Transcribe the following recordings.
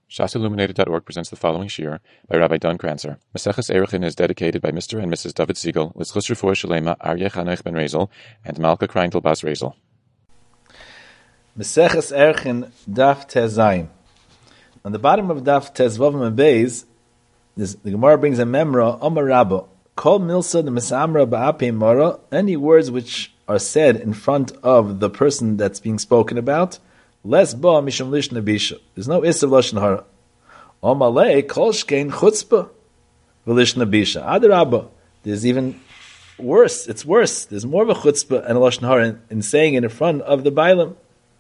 ShasIlluminated.org presents the following shiur by Rabbi Don Kranzer. Maseches Erechin is dedicated by Mr. and Mrs. David Siegel, L'zchus Refuah Shalema Aryeh Chanoich ben Rezel, and Malka Kreintel Bas Rezel. Maseches Erechin Daf Tezayim. On the bottom of Daf Tezvavim and Beis, the Gemara brings a memra, Amar Rabba, Kol Milsa the Mesamra Ba'apei Mara, any words which are said in front of the person that's being spoken about, Les ba mishum lishna bisha. There's no is of lashon hara. Omalei kol shkein chutzpah v'lishna bisha. Adarabba. There's even worse. It's worse. There's more of a chutzpah and a lashon hara in saying it in front of the bailam.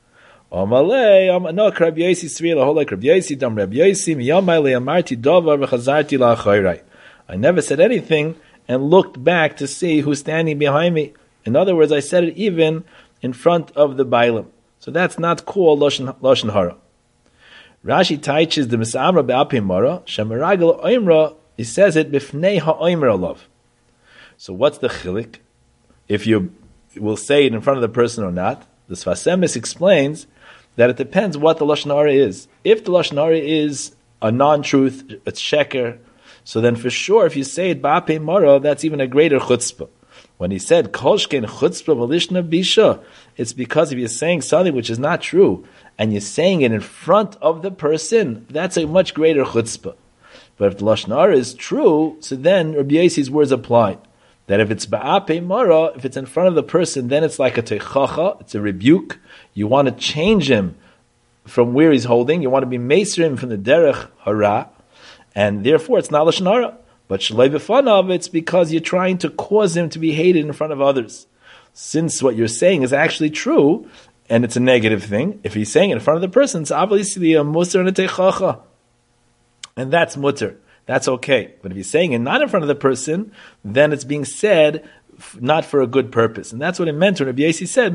Omalei no Rabbi Yosi Sri laholek Rabbi Yosi dam Rabbi Yosi miyamalei amarti davar v'chazarti la'achayrai. I never said anything and looked back to see who's standing behind me. In other words, I said it even in front of the bailam. So that's not called lashon hara. Rashi teaches the Mesamra be'apei mara shemeragel oimra. He says it b'fnei ha'oimer alav. So what's the chilik? If you will say it in front of the person or not, the Sfas Emes explains that it depends what the lashon hara is. If the lashon hara is a non-truth, it's sheker, so then for sure, if you say it be'apei mara, that's even a greater chutzpah. When he said kol shkein chutzpah v'lishna bisha, it's because if you're saying something which is not true and you're saying it in front of the person, that's a much greater chutzpah. But if the lashon hara is true, so then Rabbi Yosi's words apply. That if it's ba'apei mara, if it's in front of the person, then it's like a teichacha, it's a rebuke. You want to change him from where he's holding. You want to be meisr him from the derech hara, and therefore it's not lashon hara. But shalei b'fanav, it's because you're trying to cause him to be hated in front of others. Since what you're saying is actually true, and it's a negative thing, if he's saying it in front of the person, it's obviously a mutter and a teichacha. And that's mutter. That's okay. But if he's saying it not in front of the person, then it's being said not for a good purpose. And that's what it meant when Rabbi Yosi said,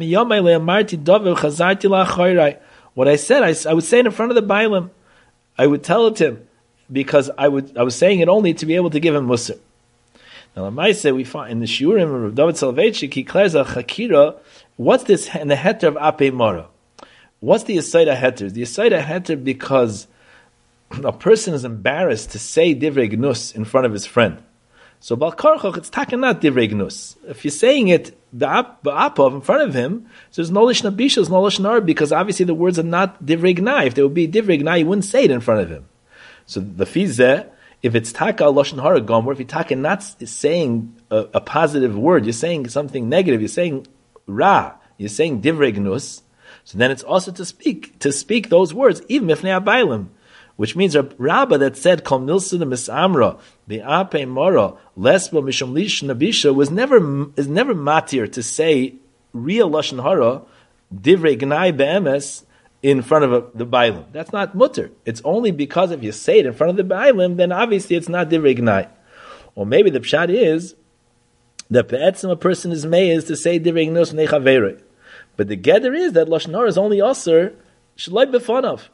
what I said, I would say it in front of the bailam. I would tell it to him, because I was saying it only to be able to give him musar. Now, Lamaisa, we find in the Shiurim of David Soloveitchik, he declares a chakira. What's this in the heter of apei mara? What's the yisaida heter? The yisaida heter because a person is embarrassed to say divrei gnus in front of his friend. So bal karchoch, it's taken not divrei gnus. If you're saying it ba'apav in front of him, so there's no lishna bisha, there's no lashon hara, because obviously the words are not divrei gnai. If there would be divrei gnai, you wouldn't say it in front of him. So the fizeh, if it's taka lashon hara gomer, if you taka not saying a positive word, you're saying something negative, you're saying ra, you're saying divrei gnus, so then it's also to speak those words, even mifnei abaylim, which means a rabba that said kol milsa the misamra be'apei mara lesba mishum lishna bisha is never matir to say real lashon hara divrei gnai be'emes in front of the bailim. That's not mutter. It's only because if you say it in front of the bailim, then obviously it's not divrei gnai. Or maybe the pshat is that pe'etzim a person is meiz to say divrei gnus nechaverei. But the gather is that lashon hara is only aser shloi b'fanav.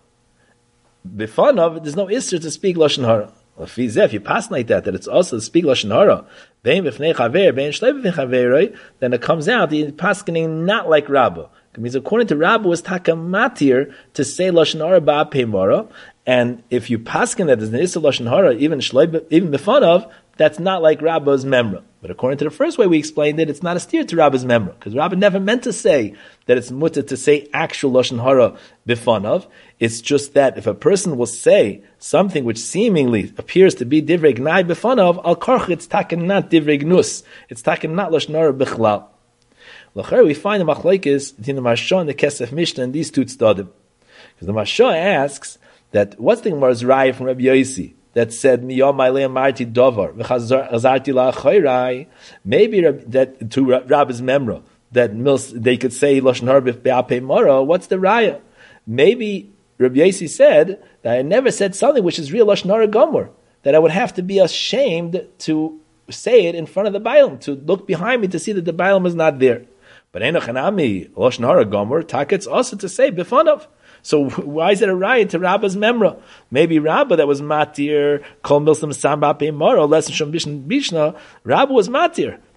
B'fanav, there's no isser to speak lashon hara. If you pass like that it's also to speak lashon hara, bein b'fnei chaver, bein shloi b'fnei chaverei, then it comes out the paskening not like Rabbah. It means according to Rabbah was takamatir to say lashon hara ba'apei mara, and if you paskin that there's an issur lashon hara even b'fanav, that's not like Rabbah's memra. But according to the first way we explained it, it's not a steer to Rabbah's memra, because Rabbah never meant to say that it's mutter to say actual lashon hara b'fanav. It's just that if a person will say something which seemingly appears to be divrei gnai b'fanav, al karch it's taken not divrei gnus, it's taken not lashon hara b'chlal. L'cher we find the machlekes between the Marsha and the Kesef Mishnah and these two tzdadim. Because the Marsha asks that what's the Gemara's raya from Rabbi Yosi that said miyom ma'alei marti davar v'chazarti la'achayrai, maybe that to Rabbi's memra that they could say lashon hara be'apei mara. What's the raya? Maybe Rabbi Yosi said that I never said something which is real lashon hara gomer, that I would have to be ashamed to say it in front of the bailam, to look behind me to see that the bailam is not there. But enochanami lashon hara gomer takets also to say b'fanav. So why is it a riot to Rabbah's memra? Maybe Rabbah that was matir kol milsam samba pe mara less shom bishna. Rabbah was matir,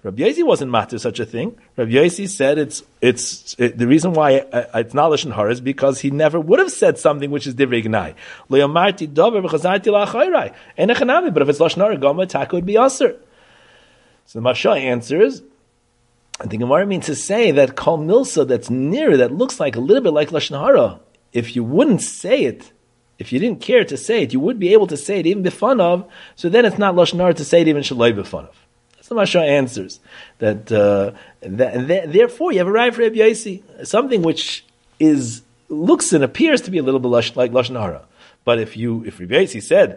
Rabbi Yossi wasn't matir such a thing. Rabbi Yossi said the reason why it's not lashon hara is because he never would have said something which is divrei gnai. Lo yamarti dover v'chazarti la'achayrai. And echanami, but if it's lashon hara, gama taka would be aser. So the Marsha answers, I think Gemara means to say that kol milsa that's near, that looks like a little bit like lashon hara, if you wouldn't say it, if you didn't care to say it, you would be able to say it even b'fanav, so then it's not lashon hara to say it even shaloi b'fanav. So Masha answers that, therefore you have a right for Rabbi Yossi, something which looks and appears to be a little bit like lashon hara. But if Rabbi Yossi said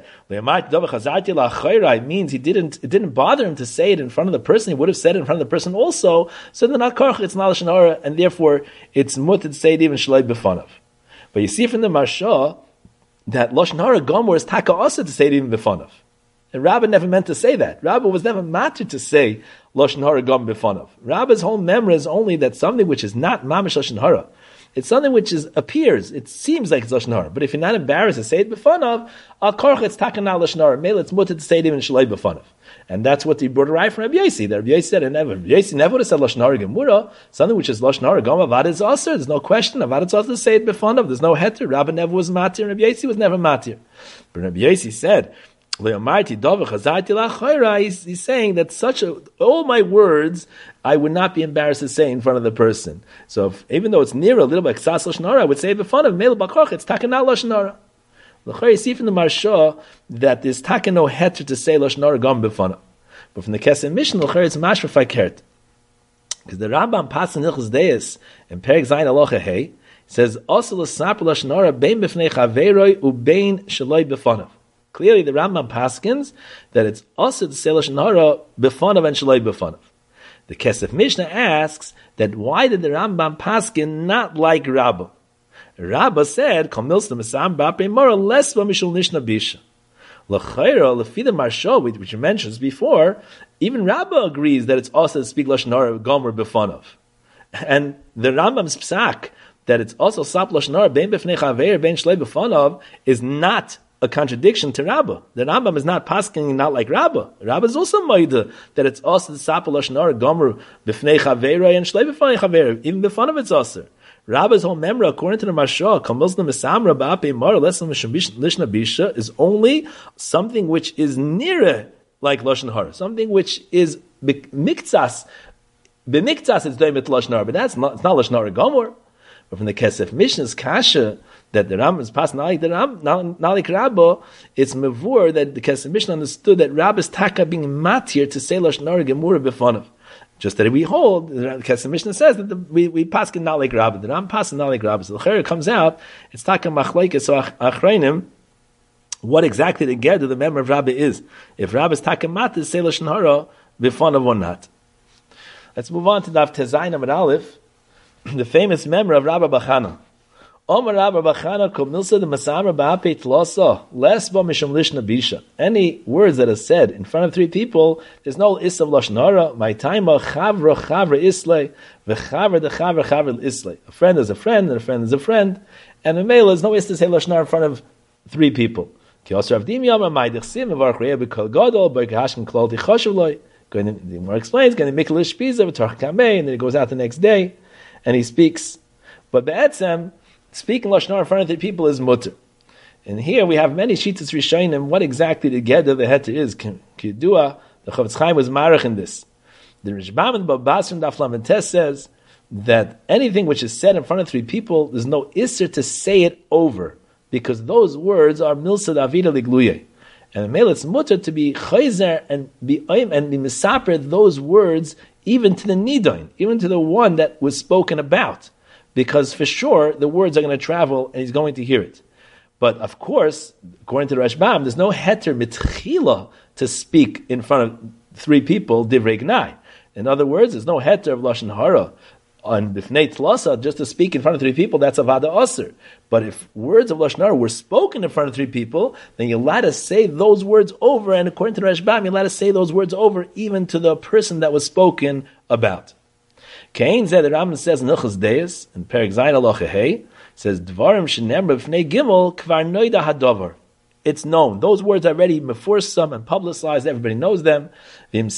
it means it didn't bother him to say it in front of the person, he would have said it in front of the person also. So then not karch, it's not lashon hara, and therefore it's mutter to say it even shaloi b'fanav. But you see from the Masha that lashon hara gomor is taka also to say it even b'fanav. And Rabbah never meant to say that. Rabbah was never matter to say lashon hara gam b'fanav. Rabbah's whole memory is only that something which is not mamish lashon hara, it's something which appears, it seems like it's lashon hara. But if you're not embarrassed to say it b'fanav, al korch it's takana lashon hara. Maybe it's mutter to say it even shalei b'fanav. And that's what he brought right from Rabbi Yossi. That Rabbi Yossi said, Rabbi Yossi never would have said lashon hara gemura, something which is lashon hara gam avad is aser. There's no question avad it's aser to say it b'fanav. There's no heter. Rabbah never was matir, and Rabbi Yossi was never matir. But Rabbi Yossi said, he's saying that all my words I would not be embarrassed to say in front of the person. So even though it's near a little bit ksas lashon hara, I would say it b'fanav meil b'koch. It's takanah lashon hara. L'chayr you see from the Marsha that there's takano heter to say lashon hara gam b'fanav. But from the Kesef Mishnah, l'chayr it's mashra fakert. Because the Rambam passes in Hilchos Deis in Perek Zayin Halacha Hey says also l'sapar lashon hara bein b'fnei chaveroi ubein shaloi b'fanav. Clearly, the Rambam paskins that it's also to say lashon hara b'fanav and shaloi b'fanav. The Kesef Mishnah asks that why did the Rambam paskin not like Rabbah? Rabbah said, "Kol milsa mesam b'apei mora less v'mishul nishna bisha." L'chayra lefi the Marsha, which mentions before, even Rabbah agrees that it's also to speak lashon hara gomer b'fanav, and the Rambam's psak that it's also sap lashon hara bein b'fnei chaver bein shaloi b'fanav is not a contradiction to Rabbah. The Rambam is not pasking not like Rabbah. Rabbah is also maida that it's also the sapa lashon hara gomer b'fnei chaveira and shlei b'fnei chaveira. Even b'fanav it's also. Rabbah's whole memory, according to the Marsha, kamilzna misamra ba'apei mara lesson lishna bisha, is only something which is nearer like lashon hara, something which is miktsas. B'miktsas it's doing with lashon hara, but it's not lashon hara gomer. But from the Kesef Mishnah's kasha that the Rambam is passing not like Rabbah, it's mevur that the Kesef Mishnah understood that Rabbah's taka being matir to say lashon hara gemura b'fanav. Just that we hold, the Kesef Mishnah says that we paskin not like Rabbah. The Rambam paskin not like Rabbah. So the Chayr comes out, it's taka machlekes achreinim, what exactly the ger of the member of Rabbah is. If Rabbah's taka matir to say lashon hara b'fanav or not. Let's move on to Daf Tezayin Amud Aleph, the famous member of Rabba Bachana. Omar Rabba Bachana kol milsa de masamra ba'apei tlasa les ba mishum lishna bisha. Any words that are said in front of three people, there's no is of lashon hara. My time chavra islay v'chavra de chavra islay. A friend is a friend and a friend is a friend, and a male is no is to say lashon hara in front of three people. Ki osar avdim yama ma'idechsim v'varach re'eh b'kol gadol b'kahashkin klal tichashuv loy. The Gemara explains, going to make a lishpiza v'tarch kamei, and then he goes out the next day and he speaks. But be'etzem, speaking lashon hara in front of the people is mutter. And here we have many shittas rishonim. What exactly the geder the heter is? Kidua, the Chofetz Chaim was marach in this. The Rishbam and Babasrim Daf Lamed Tes says that anything which is said in front of three people, there's no isser to say it over, because those words are milsa davida ligluye. And the it's mutter to be chayzer and be misaper those words even to the nidoin, even to the one that was spoken about, because for sure the words are going to travel and he's going to hear it. But of course, according to the Rashbam, there's no heter mitchila to speak in front of three people divrei gnai. In other words, there's no heter of lashon hara on b'fnei tlasa just to speak in front of three people. That's avada aser. But if words of lashon hara were spoken in front of three people, then you're allowed to say those words over. And according to the Rashbam, you're allowed to say those words over even to the person that was spoken about. Kain said, the Rambam says in Hilchos Deis in Perek Zayin Halacha Hey, says Dvarim shenemar b'fnei Gimel kvar noida hadavar. it's known. Those words are already mefursam and publicized. Everybody knows them. If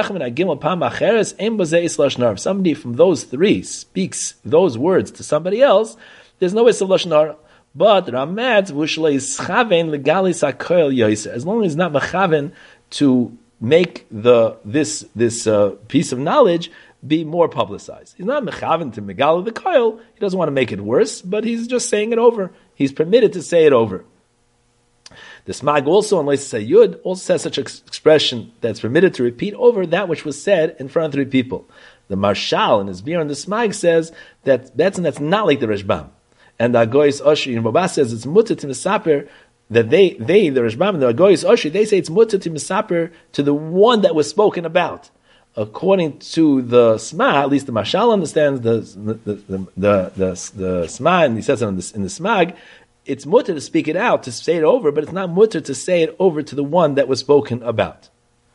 somebody from those three speaks those words to somebody else, there's no Isser Lashon Hara. But Rametz v'shlei ischaven legalis hakoil yoser. As long as it's not mechaven to make this piece of knowledge be more publicized. He's not mechaven to megal the koil. He doesn't want to make it worse, but he's just saying it over. He's permitted to say it over. The Smag also, in Leis Yud, also says such an expression that's permitted to repeat over that which was said in front of three people. The Marshal in his beer on the Smag says that's not like the Rashbam. And the Agoyis Oshri in Baba says it's mutter to Mesaper, that they the Rashbam and the Agoyis Oshri, they say it's mutter to Mesaper to the one that was spoken about. According to the Sma, at least the Marshal understands the Sma, and he says it in the Smag, it's mutter to speak it out, to say it over, but it's not mutter to say it over to the one that was spoken about.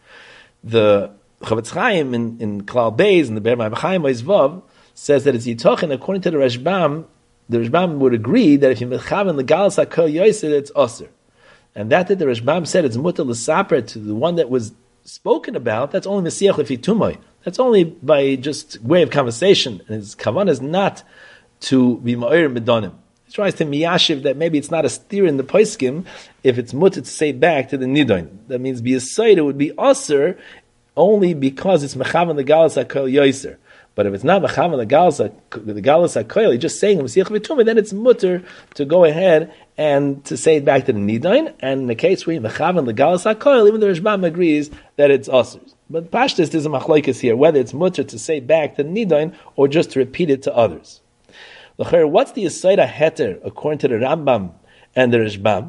The Chavetz Chaim in Klal Beis, in the Be'er Ma'im Vav, says that it's Yitochen, according to the Rashbam would agree that if you mechaven legalis hakol yoser, it's osir. And that the Rashbam said it's mutter l'saper to the one that was spoken about, that's only mesiach lefi tumoi. That's only by just way of conversation. And his kavanah is not to be ma'ir medonim. He tries to miyashiv that maybe it's not a steer in the poskim if it's mutter to say back to the nidoin. That means be a side, it would be osir only because it's mechaven legalis hakol yoser. But if it's not mechaven the galas hakoil, you're just saying mesiach v'tumah, then it's mutter to go ahead and to say it back to the nidain. And in the case where mechaven the galas hakoil, even the Rashbam agrees that it's asur. But pashtus, there's a machlokes here whether it's mutter to say back to the nidain or just to repeat it to others. What's the yisoda heter according to the Rambam and the Rashbam?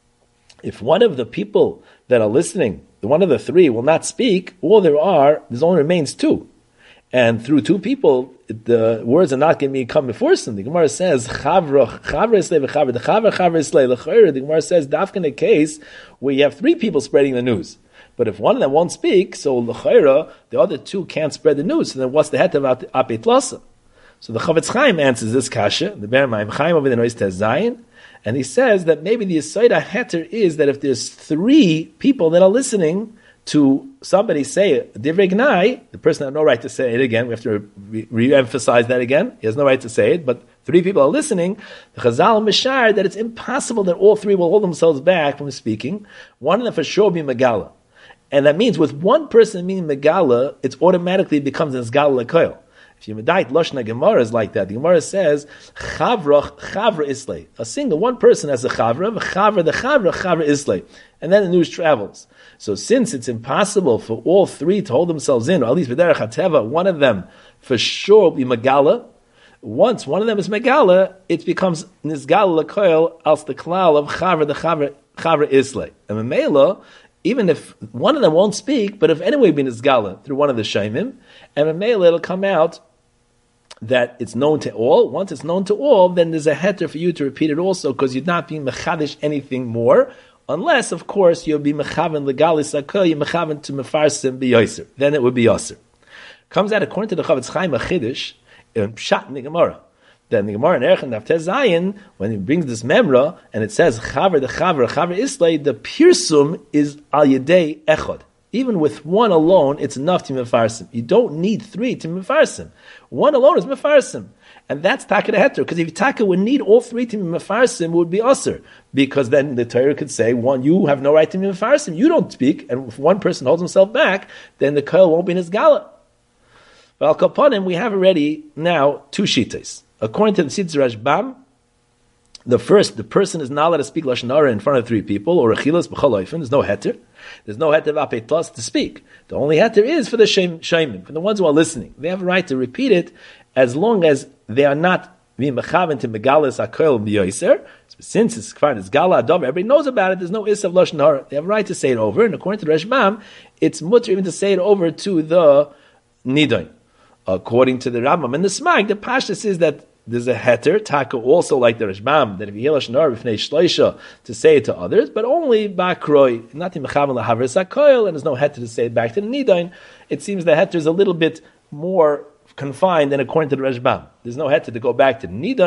If one of the people that are listening, one of the three, will not speak, there's only remains two. And through two people, the words are not going to become before them. The Gemara says, Chavra islay v'chavra, the Chavra islay, l'chayr. The Gemara says, dafka in a case where you have three people spreading the news. But if one of them won't speak, so l'chayra, the other two can't spread the news. So then what's the het of apet lasa? So the Chavetz Chaim answers this kasha, the Be'er Ma'im Chaim over the Nois Tez Zayin, and he says that maybe the yisoda heter is that if there's three people that are listening to somebody say divrei gnai, the person has no right to say it again. We have to re-emphasize that again. He has no right to say it, but three people are listening. The Chazal Mishar that it's impossible that all three will hold themselves back from speaking. One of them for sure be Megala. And that means with one person being Megala, it automatically becomes an Zgal Lekoil. If you medite Loshna Gemara is like that. The Gemara says Chavra Islay. A single one person has a Chavra, the Chavra Islay. And then the news travels. So since it's impossible for all three to hold themselves in, or at least V'derech HaTeva, one of them for sure will be Megala. Once one of them is Megala, it becomes Nizgal Lekoil als the klal of the Chavra Islay. And Memela, even if one of them won't speak, but if anyway be Nizgala through one of the Shaimim, and Memela it'll come out that it's known to all. Once it's known to all, then there's a heter for you to repeat it also, because you're not being mechadish anything more, unless, of course, you'll be mechaven legalis hakol, you're mechaven to mefarsim b'yoser. Then it would be yoser. Comes out according to the Chavetz Chaim a chiddush in Pshat in the Gemara. Then the Gemara in Erech and Nafteh Zayin, when he brings this memra and it says Chavra Islay, the pirsum is al yedei echad. Even with one alone, it's enough to mefarsim. You don't need three to mefarsim. One alone is mefarsim. And that's taka heter, because if taka would need all three to be mefarsim, it would be usher. Because then the Torah could say, one, you have no right to be mefarsim, you don't speak, and if one person holds himself back, then the koil won't be in his gala. But al kaponim, we have already now two shitas. According to the Siddur Rashbam, the person is not allowed to speak Lashon Hara in front of three people, or Achilas b'chol oifen, there's no heter. There's no heter of apetlas to speak. The only heter is for the shaimim, for the ones who are listening. They have a right to repeat it as long as they are not being mechaven to megalis hakoil b'yoser. Since it's kvar, it's gala adov, everybody knows about it, there's no is of Lashon Hara. They have a right to say it over, and according to the Rashbam, it's mutter even to say it over to the nidoin. According to the Rambam and the Smag, the pashtus is that there's a heter, taka also like the Rashbam, that if you hear Lashon Hara b'fnei shloisha, to say it to others, but only ba'kroi, not in mechaven lahavris hakoil, and there's no heter to say it back to the nidain. It seems the heter is a little bit more confined than according to the Rashbam. There's no heter to go back to the nidain,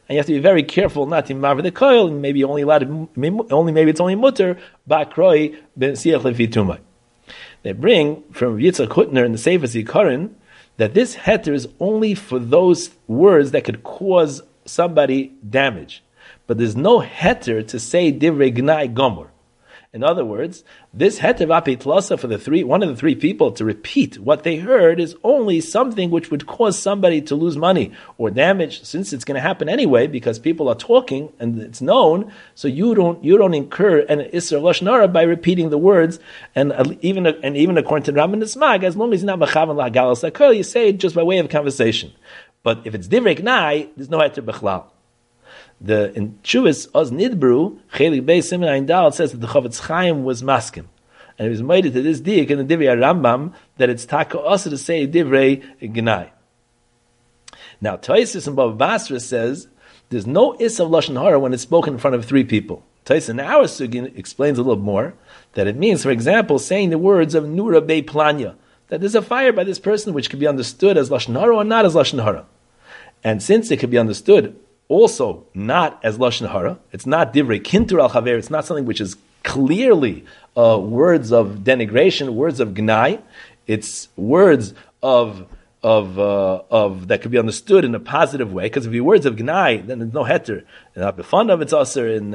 and you have to be very careful not to marve the koil. Maybe only allowed, maybe it's only mutter ba'kroi b'siach levitumai. They bring from Yitzchak Hutner in the Sefer Zikaron that this heter is only for those words that could cause somebody damage, but there's no heter to say divrei gnai gomor. In other words, this heter v'apitlasa for one of the three people to repeat what they heard is only something which would cause somebody to lose money or damage, since it's going to happen anyway because people are talking and it's known. So you don't incur an isser lashon hara by repeating the words, and even according to Rambam Nismag, as long as you're not mechavan la'galas hakol, you say it just by way of conversation. But if it's divrei gnai, there's no heter b'chlal. In Chuvas Oz Nidbru, Chelik Beis Siman Ayin Dal says that the Chavetz Chaim was maskim, and he was made to this dik in the Divrei Rambam that it's taka also to say Divrei Gnai. Now Tosfos and Bava Basra says there's no is of lashon hara when it's spoken in front of three people. Tosfos in our sugin explains a little more that it means, for example, saying the words of Nura Bei Planya, that there's a fire by this person which can be understood as lashon hara or not as lashon hara, and since it can be understood also not as lashon hara, it's not divrei kintur al chaver, it's not something which is clearly words of denigration, words of gnai. It's words of that could be understood in a positive way. Because if you words of gnai, then there's no heter. And fun of it's aser, and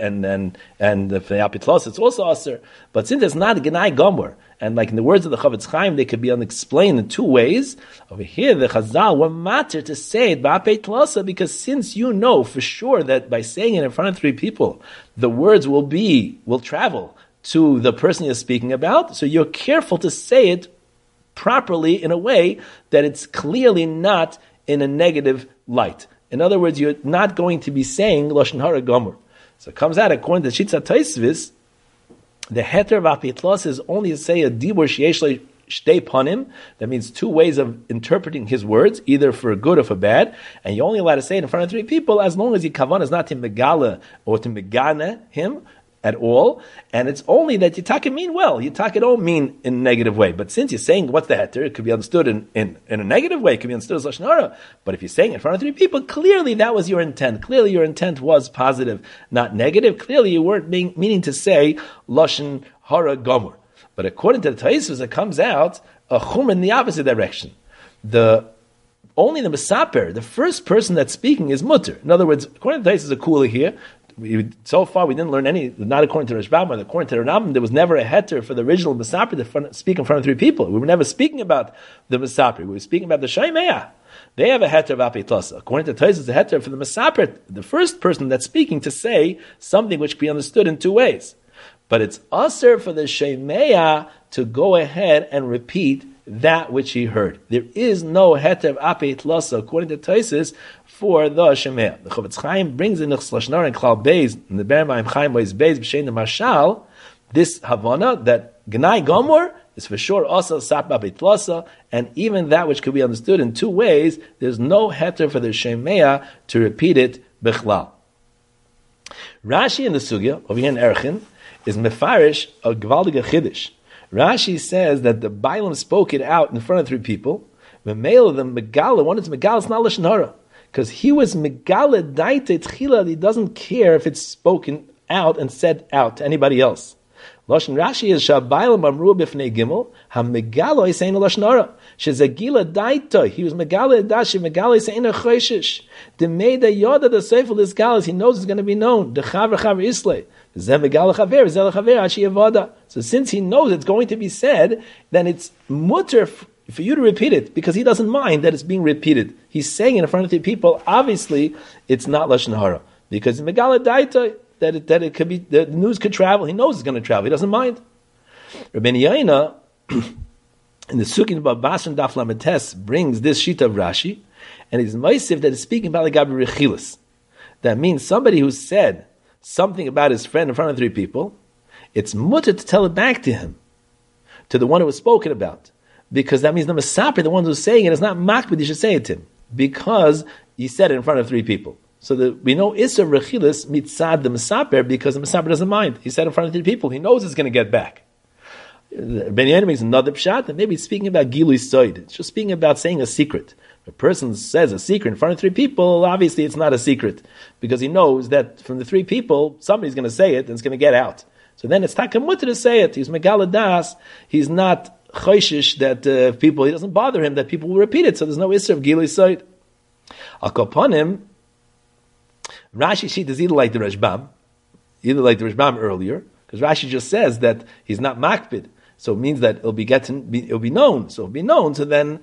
the apitlos it's also aser. But since it's not gnai gomor, and like in the words of the Chavetz Chaim, they could be unexplained in two ways. Over here, the Chazal were matter to say it ba'apeitlasa, because since you know for sure that by saying it in front of three people, the words will travel to the person you're speaking about, so you're careful to say it properly in a way that it's clearly not in a negative light. In other words, you're not going to be saying lashon hara gomer. So it comes out according to Shitza Tosfos, the heter v'apitlos is only to say a dibur sheyesh shtei panim. That means two ways of interpreting his words, either for good or for bad. And you're only allowed to say it in front of three people as long as your kavan is not to megala or to megane him at all. And it's only that Yitaka mean well. Yitaka don't mean in a negative way. But since you're saying what's the heter, it could be understood in a negative way. It could be understood as lashon hara. But if you're saying it in front of three people, clearly that was your intent. Clearly your intent was positive, not negative. Clearly you weren't meaning to say lashon hara gomer. But according to the Tosfos, it comes out a chum in the opposite direction. Only the mesaper, the first person that's speaking, is mutter. In other words, according to the Tosfos, a kula here. So far, we didn't learn any, not according to Rosh Bama, according to Rambam, there was never a heter for the original Mesaper to speak in front of three people. We were never speaking about the Mesaper. We were speaking about the Shaimeya. They have a heter of Apitlasa. According to Tosfos, the heter for the Mesaper, the first person that's speaking, to say something which can be understood in two ways. But it's usher for the Shaimeya to go ahead and repeat that which he heard. There is no heter of Apitlasa, according to Tosfos, for the Shemea. The Chavetz Chaim brings in the lashon hara and Klal Beis, in the Bermayim Chaim Beis B'Shein the Marshal, this Havana that Gnai Gomor is for sure also Satba Beitlasa, and even that which could be understood in two ways, there's no heter for the Shemea to repeat it Bichlal. Rashi in the Sugya, over here in Erchin, is Mefarish a Gvaldige Chiddush. Rashi says that the Bailam spoke it out in front of three people. The male of the Megala, one is Megala, it's not lashon hara. Because he was Megala Daite Tchila, he doesn't care if it's spoken out and said out to anybody else. Lashon Rashi is Shabaylam Amru B'fnei Gimel, HaMegala is saying a lashon hara. Shezagila Daite, he was Megala Dashi, Megala is saying a Choshish. The Meida Yoda, the Seifel, this Galas, he knows it's going to be known. The Chaver Islay. So since he knows it's going to be said, then it's mutter for you to repeat it, because he doesn't mind that it's being repeated. He's saying it in front of the people. Obviously, it's not lashon hara, because Megala Daita, that it could be, the news could travel. He knows it's going to travel. He doesn't mind. Rabbeinu Yaina in the Sukkin about Basran Daf Lametes brings this sheet of Rashi, and he's meisiv that is speaking about the Gabi Rechilas. That means somebody who said something about his friend in front of three people, it's mutter to tell it back to him, to the one who was spoken about. Because that means the Mesaper, the one who's saying it, is not makbid, you should say it to him. Because he said it in front of three people. So we know Issa Rechilis mitzad the Mesaper, because the Mesaper doesn't mind. He said it in front of three people. He knows it's going to get back. Ben Yoina makes another pshat, and maybe it's speaking about Gilui Soid. It's just speaking about saying a secret. If a person says a secret in front of three people, obviously it's not a secret, because he knows that from the three people, somebody's going to say it, and it's going to get out. So then it's takamut to say it. He's Megala Das. He's not choishish that people, he doesn't bother him that people will repeat it, so there's no issue of Gilui Soid. Al Kopanim, Rashi sheet is either like the Rashbam earlier, because Rashi just says that he's not makpid, so it means that it'll be known. So it'll be known. So then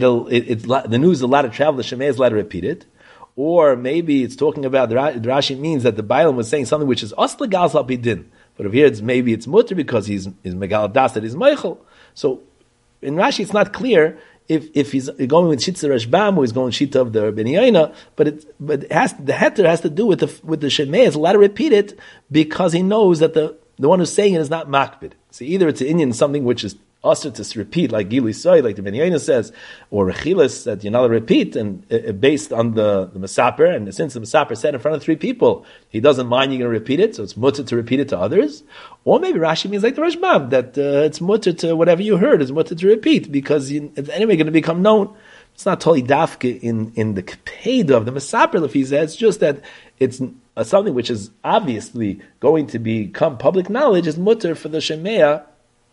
the news is allowed to travel. The Shemay is allowed to repeat it, or maybe it's talking about the Rashi means that the Bailam was saying something which is asla gals al pidin, but over here maybe it's mutter because he's megal das that is meichel. So in Rashi it's not clear if he's going with Shitza Rashbam or he's going Shita of the Ben Yaina, but the heter has to do with the Shemay. It's allowed to repeat it because he knows that the one who's saying it is not makbid. So either it's an Indian, something which is also to repeat, like Gili Soy, like the Ben Yaina says, or Rechilas, that you're not allowed to repeat, and based on the Mesaper, and since the Mesaper said in front of three people, he doesn't mind you're going to repeat it, so it's mutter to repeat it to others. Or maybe Rashi means like the Rashbam, that it's mutter to whatever you heard, is mutter to repeat, because it's anyway going to become known. It's not totally dafke in the Kepeda of the Mesaper, if he says, it's just that it's something which is obviously going to become public knowledge, is mutter for the Shemea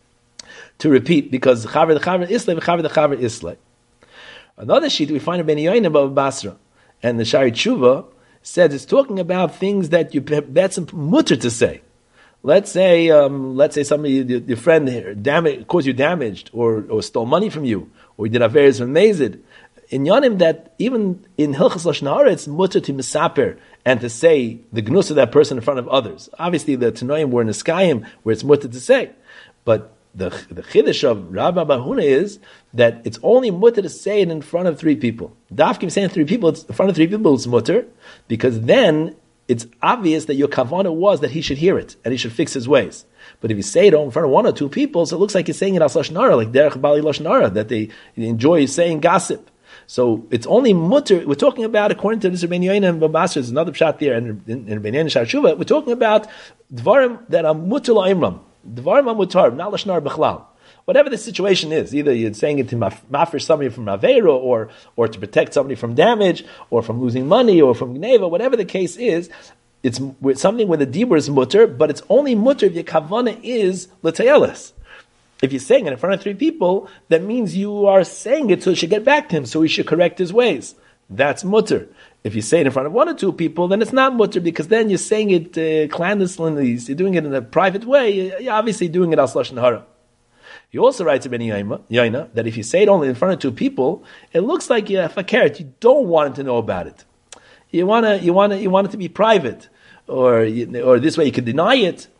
to repeat, because chaver the chaver islay, chaver the chaver islay. Another sheet we find in Ben Yoina Bava Basra, and the Shari Tshuva says it's talking about things that you that's mutter to say. Let's say somebody, your friend here, caused you damaged, or stole money from you, or he did averes v'mezid. In Yonim, that even in Hilchas Lashon Hara, it's mutter to misaper and to say the gnus of that person in front of others. Obviously, the Tanoim were in the Skayim where it's mutter to say, but the chiddush of Rabbi Bahuna is that it's only mutter to say it in front of three people. Dafkim saying three people, in front of three people, it's mutter, because then it's obvious that your kavanah was that he should hear it and he should fix his ways. But if you say it in front of one or two people, so it looks like you're saying it as lashon hara, like derech bali lashon hara, that they enjoy saying gossip. So it's only mutter. We're talking about, according to this Ben Yoina and Babasra, there's another shot there, and in Ben Yoina Shar Shuva, we're talking about dvarim that are mutter la'imram. Dvarim amutar, not lashon hara b'chlal. Whatever the situation is, either you're saying it to mafresh somebody from Ravera, or to protect somebody from damage, or from losing money, or from gneva, whatever the case is, it's something where the dibur is mutter, but it's only mutter if your kavanah is l'tayeles. If you're saying it in front of three people, that means you are saying it so it should get back to him, so he should correct his ways. That's mutter. If you say it in front of one or two people, then it's not mutter, because then you're saying it clandestinely, you're doing it in a private way, you're obviously doing it as lashon hara. He also writes in Ben Yoina that if you say it only in front of two people, it looks like you have a carrot. You don't want him to know about it. You want it to be private, or this way you can deny it,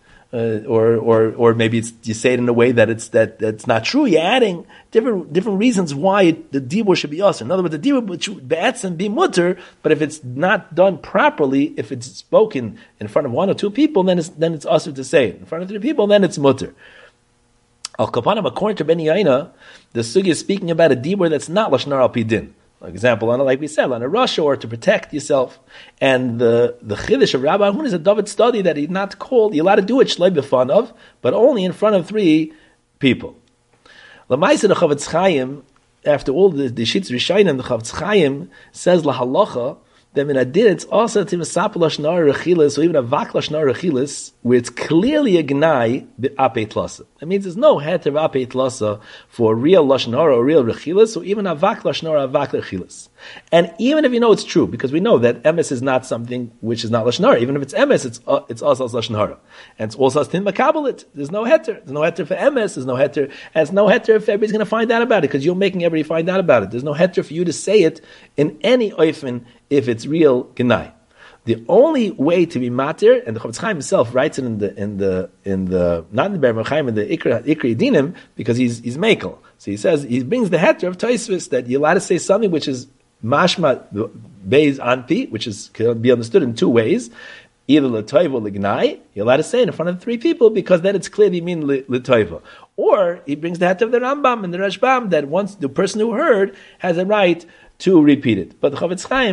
or maybe you say it in a way that's not true. You're adding different reasons why the dibur should be us. In other words, the dibur should be'etz and be mutter, but if it's not done properly, if it's spoken in front of one or two people, then it's usher to say it. In front of three people, then it's mutter. Al Kapanim, according to Ben Yaina, the sugi is speaking about a dibur that's not lashon hara al pi din. For example, like we said, on a rasha, or to protect yourself. And the chiddush of Rabbi Ahun is a David study that he's not called, you're allowed to do it shlei b'fan of, but only in front of three people. L'maisa the Chavetz Chaim, after all the shitz rishayim, the Chavetz Chaim says lahalacha, that when I did, it's also to Mesapel Lashon Hara Rechilas, or even a Vak Lashon Hara Rechilas, where it's clearly a Gnai B'Apei Tlasa. That means there's no heter of Apei Tlasa for real Lashon Hara or real Rechilas, or even a Vak Lashon Hara, a Vak Rechilas. And even if you know it's true, because we know that emes is not something which is not Lashon Hara, even if it's emes, it's also as Lashon Hara. And it's also as Tin Makabelit. There's no heter. There's no heter for emes, there's no heter. There's no heter if everybody's going to find out about it, because you're making everybody find out about it. There's no heter for you to say it in any oifen if it's real Gnai. The only way to be matir, and the Chavetz Chaim himself writes it in the not in the Ber Chaim, in the Ikra Dinim, because he's mekel. So he says, he brings the heter of Tosfos that you're allowed to say something which is mashma beis anpi, which can be understood in two ways, either l'toiva or l'gnai. You're allowed to say it in front of three people, because then it's clear you mean l'toiva. Or he brings the heter of the Rambam and the Rashbam, that once the person who heard has a right to repeat it. But the Chavetz Chaim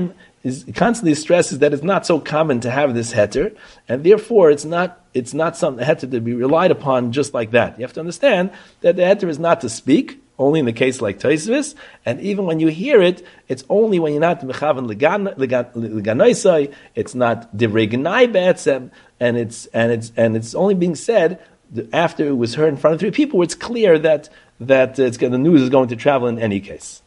constantly stresses that it's not so common to have this heter, and therefore it's not something heter to be relied upon just like that. You have to understand that the heter is not to speak, only in the case like Tosfos, and even when you hear it, it's only when you're not mechavan leganoisai. It's not divrei gnai be'etzem, and it's only being said after it was heard in front of three people, where it's clear that the news is going to travel in any case.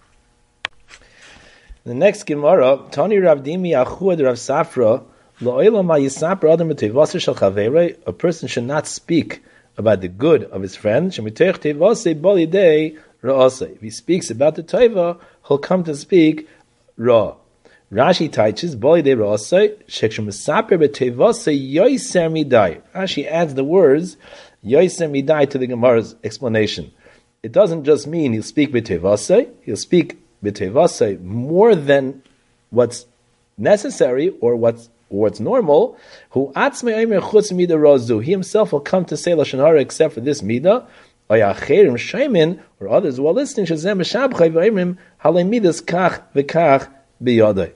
The next Gemara, Tani Rav Dimi Achuad Rav Safra, Lo'olam ha'yisapar adam b'tevasei shel chaverei, a person should not speak about the good of his friend. Shemitech tevasei bolidei ra'asei. If he speaks about the teva, he'll come to speak ra. Rashi teaches bolidei ra'asei shekshemisapar b'tevasei yoiser midai. Rashi adds the words yoiser midai to the Gemara's explanation. It doesn't just mean he'll speak b'tevasei, he'll speak b'tevasei more than what's necessary or what's normal. Who atzmei omer chutz mida razu. He himself will come to say lashon hara except for this mida. Ayacherim sheimin, or others who are listening shazem b'shabchai v'oimrim halei midas kach v'kach biyadai.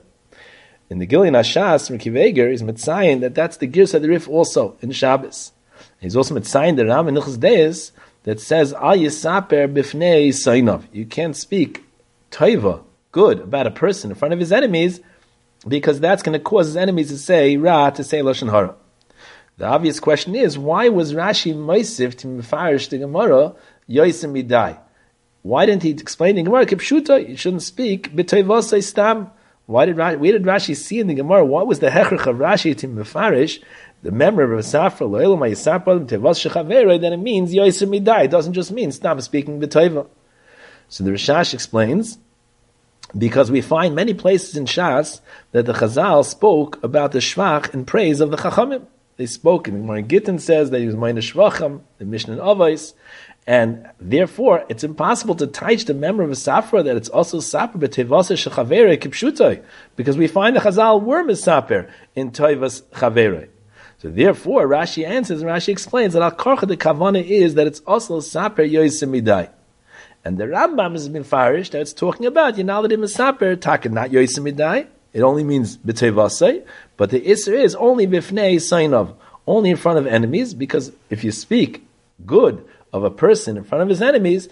In the Gilyon Hashas from Kiveger is mitzayin that's the Girsa Derif also in Shabbos. He's also mitzayin the Ram in Nichas Deis that says al yisaper b'fnei sainav. You can't speak taiva, good, about a person in front of his enemies, because that's going to cause his enemies to say ra, to say lashon hara. The obvious question is, why was Rashi meisif to mefarish the Gemara yoisim midai? Why didn't he explain the Gemara kipshuta? You shouldn't speak b'toivasei stam. Where did Rashi see in the Gemara? What was the hechrich of Rashi to mefarish the memory of Safra lo'elam ha'yisapar b'tevas shechaverei? Then it means yoisim midai. It doesn't just mean stop speaking b'toiva. So the Rishash explains, because we find many places in Shas that the Chazal spoke about the Shvach in praise of the Chachamim. They spoke, and the Gittin says they use Moina Shvacham, the Mishnah and Avos, and therefore it's impossible to teach the memory of a Safra that it's also Saper b'Tevasei Shechaverei Kipshutai, because we find the Chazal were Misaper in Tevas Chaverei. So therefore Rashi answers, and Rashi explains that Al Korcha the Kavana is that it's also Saper Yoisim Midai. And the Rambam has been farish that it's talking about Yinaladim Misaper Taka, not Yoisim Midai. It only means B'Tevasei, but the Isser is only B'fnei Sainov, only in front of enemies, because if you speak good of a person in front of his enemies,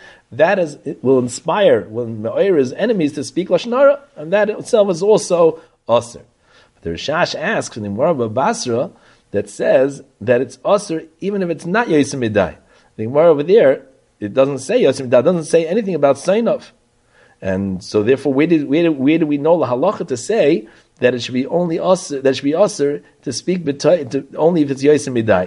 it will inspire his enemies to speak Lashon Hara, and that itself is also Aser. But the Rishash asks in the Gemara Basra that says that it's Aser even if it's not Yoisim Midai. The Gemara over there, it doesn't say Yosim Midai, it doesn't say anything about Sainov. And so therefore, where do we know the halacha to say that it should be only Aser, that it should be Aser to speak only if it's Yosim Midai?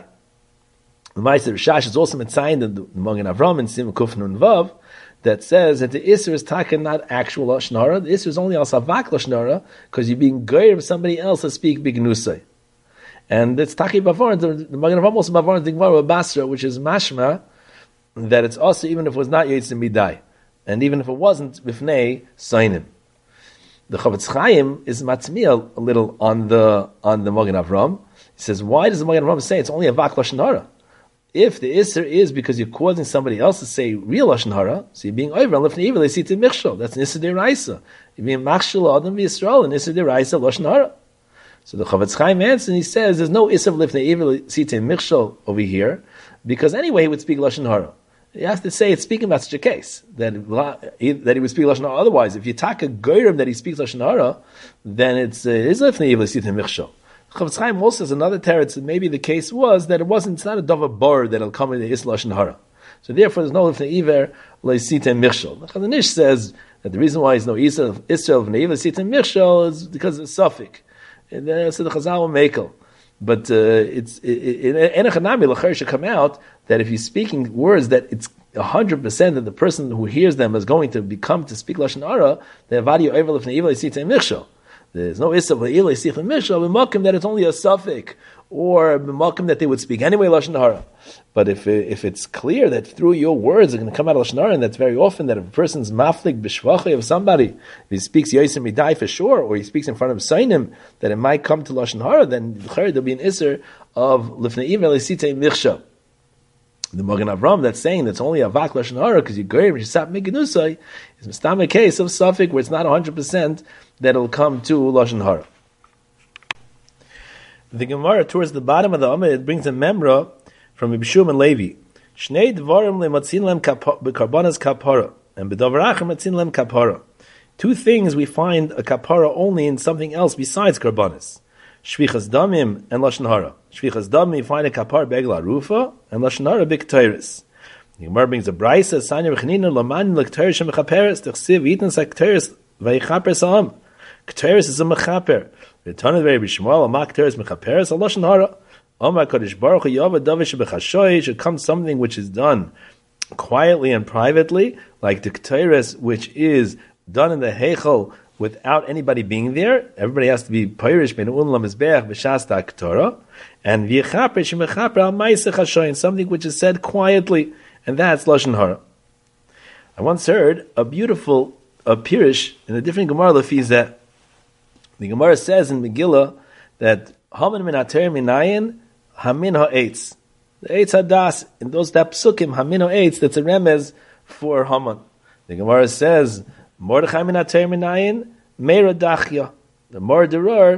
The Ma'aser Rishash is also mitzayin in the Magen Avram and Sim Kuf Nun Vav that says that the Isser is taken not actual Lashon Hara. The Isser is only al Savak Lashon Hara because you're being goyer of somebody else to speak Bignusay. And it's Taki Bavar, the Magen Avram also Bavar the Gemara Basra, which is mashma that it's also even if it was not Yotzim Midai, and even if it wasn't Bifnei Sainim. The Chavetz Chaim is matzmiel a little on the Magen Avram. He says, why does the Magen Avram say it's only a Vak Lashon Hara? If the Isser is because you're causing somebody else to say real Lashon Hara, so you're being over and lifting evil, they see to Michshol. That's an Isser Deraisa. You're being Machshul Adam Yisrael and Isser Deraisa Lashon Hara. So the Chavetz Chaim answers and he says there's no Isser lifting evil, see to Michshol over here, because anyway he would speak Lashon Hara. You have to say it's speaking about such a case that he would speak Lashon Hara. Otherwise, if you take a goyim that he speaks Lashon Hara, then it's lifting evil, see to Michshol. Chavetz Chaim also says another teretz that maybe the case was that it's not a davar bar that will come in the Is Lashon Hara. So therefore there's no lifnei iver leisita michshol. The Chazon Ish says that the reason why there's no Israel lifnei iver leisita michshol is because of the suffix. And so the Chazal will makel. But it's in Enochanami l'cher should come out that if he's speaking words that it's 100% that the person who hears them is going to become to speak Lashon Hara, then avadi over lifnei iver leisita michshol. There's no Issa v'ilay sich l'mishal b'makom that it's only a suffix, or b'makom that they would speak anyway Lashon Hara. But if it's clear that through your words are going to come out Lashon Hara, and that's very often that if a person's maflik b'shvachai of somebody, if he speaks Yosim Midai for sure, or he speaks in front of Sainim, that it might come to Lashon Hara, then there'll be an Isser of Lifnei Iver L'Sitei Michshal. The Magen Avram that's saying that's only a vak lashon hara because you grave and sap miginusai is mistam a case of suffix where it's not 100% that it'll come to lashon hara. The Gemara towards the bottom of the Amud it brings a memra from Ibshum and Levi. Shnei dvarim lematzin lem bekarbanas kapara and bedavarach matzin lem kapara. Two things we find a kapara only in something else besides karbanas. Shvichas damim and lashon hara. Shvichas damim you find a kapara begla rufa and lashon hara b'kteris. The Gemara brings a braysa sanya v'chanina laman l'kteris shemchaperes t'chsiv yitin s'kteris v'yichaper sa'am. Kteris is a mechaper. The Tana very b'shmuel amak kteris mechaperes a lashon hara. Omar Kadosh Baruch Hu Yavad Davish B'Chashoy should come something which is done quietly and privately, like the Kteres, which is done in the Heichel without anybody being there. Everybody has to be Pirish Ben Ulam Mizbeach B'Shasta K'Torah, and V'Yechaper Shemechaper Al Ma'aseh Chashoy, something which is said quietly, and that's Lashon Hara. I once heard a beautiful Pirish in a different Gemara Lefizeh. The Gemara says in Megillah that Haman min ater minayin hamin ha'etz. The eitz hadas in those that psukim hamin ha'etz. That's a remez for Haman. The Gemara says Mordechai min ater minayin meira dachya. The Morderer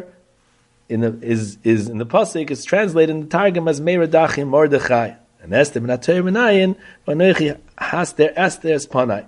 is in the pasuk is translated in the Targum as meira dachya Mordechai. And Esther min ater minayin v'noichi haster Esther espanai.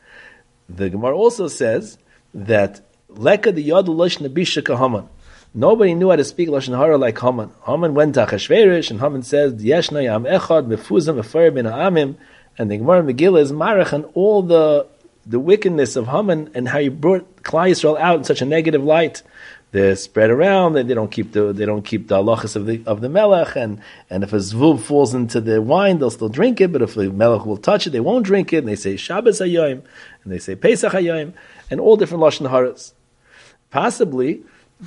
The Gemara also says that leka the yadu losh nebisha kahaman. Nobody knew how to speak lashon hara like Haman. Haman went to Achashverosh, and Haman says, "Yeshna yam echad mefuzam efer bin ha'amim," and the Gemara Megillah is marach on all the wickedness of Haman and how he brought Klal Yisrael out in such a negative light. They're spread around, and they don't keep the halachas of the melech, and if a zvuv falls into the wine, they'll still drink it, but if the melech will touch it, they won't drink it. And they say Shabbos hayom, and they say Pesach hayom, and all different lashon haras. Possibly.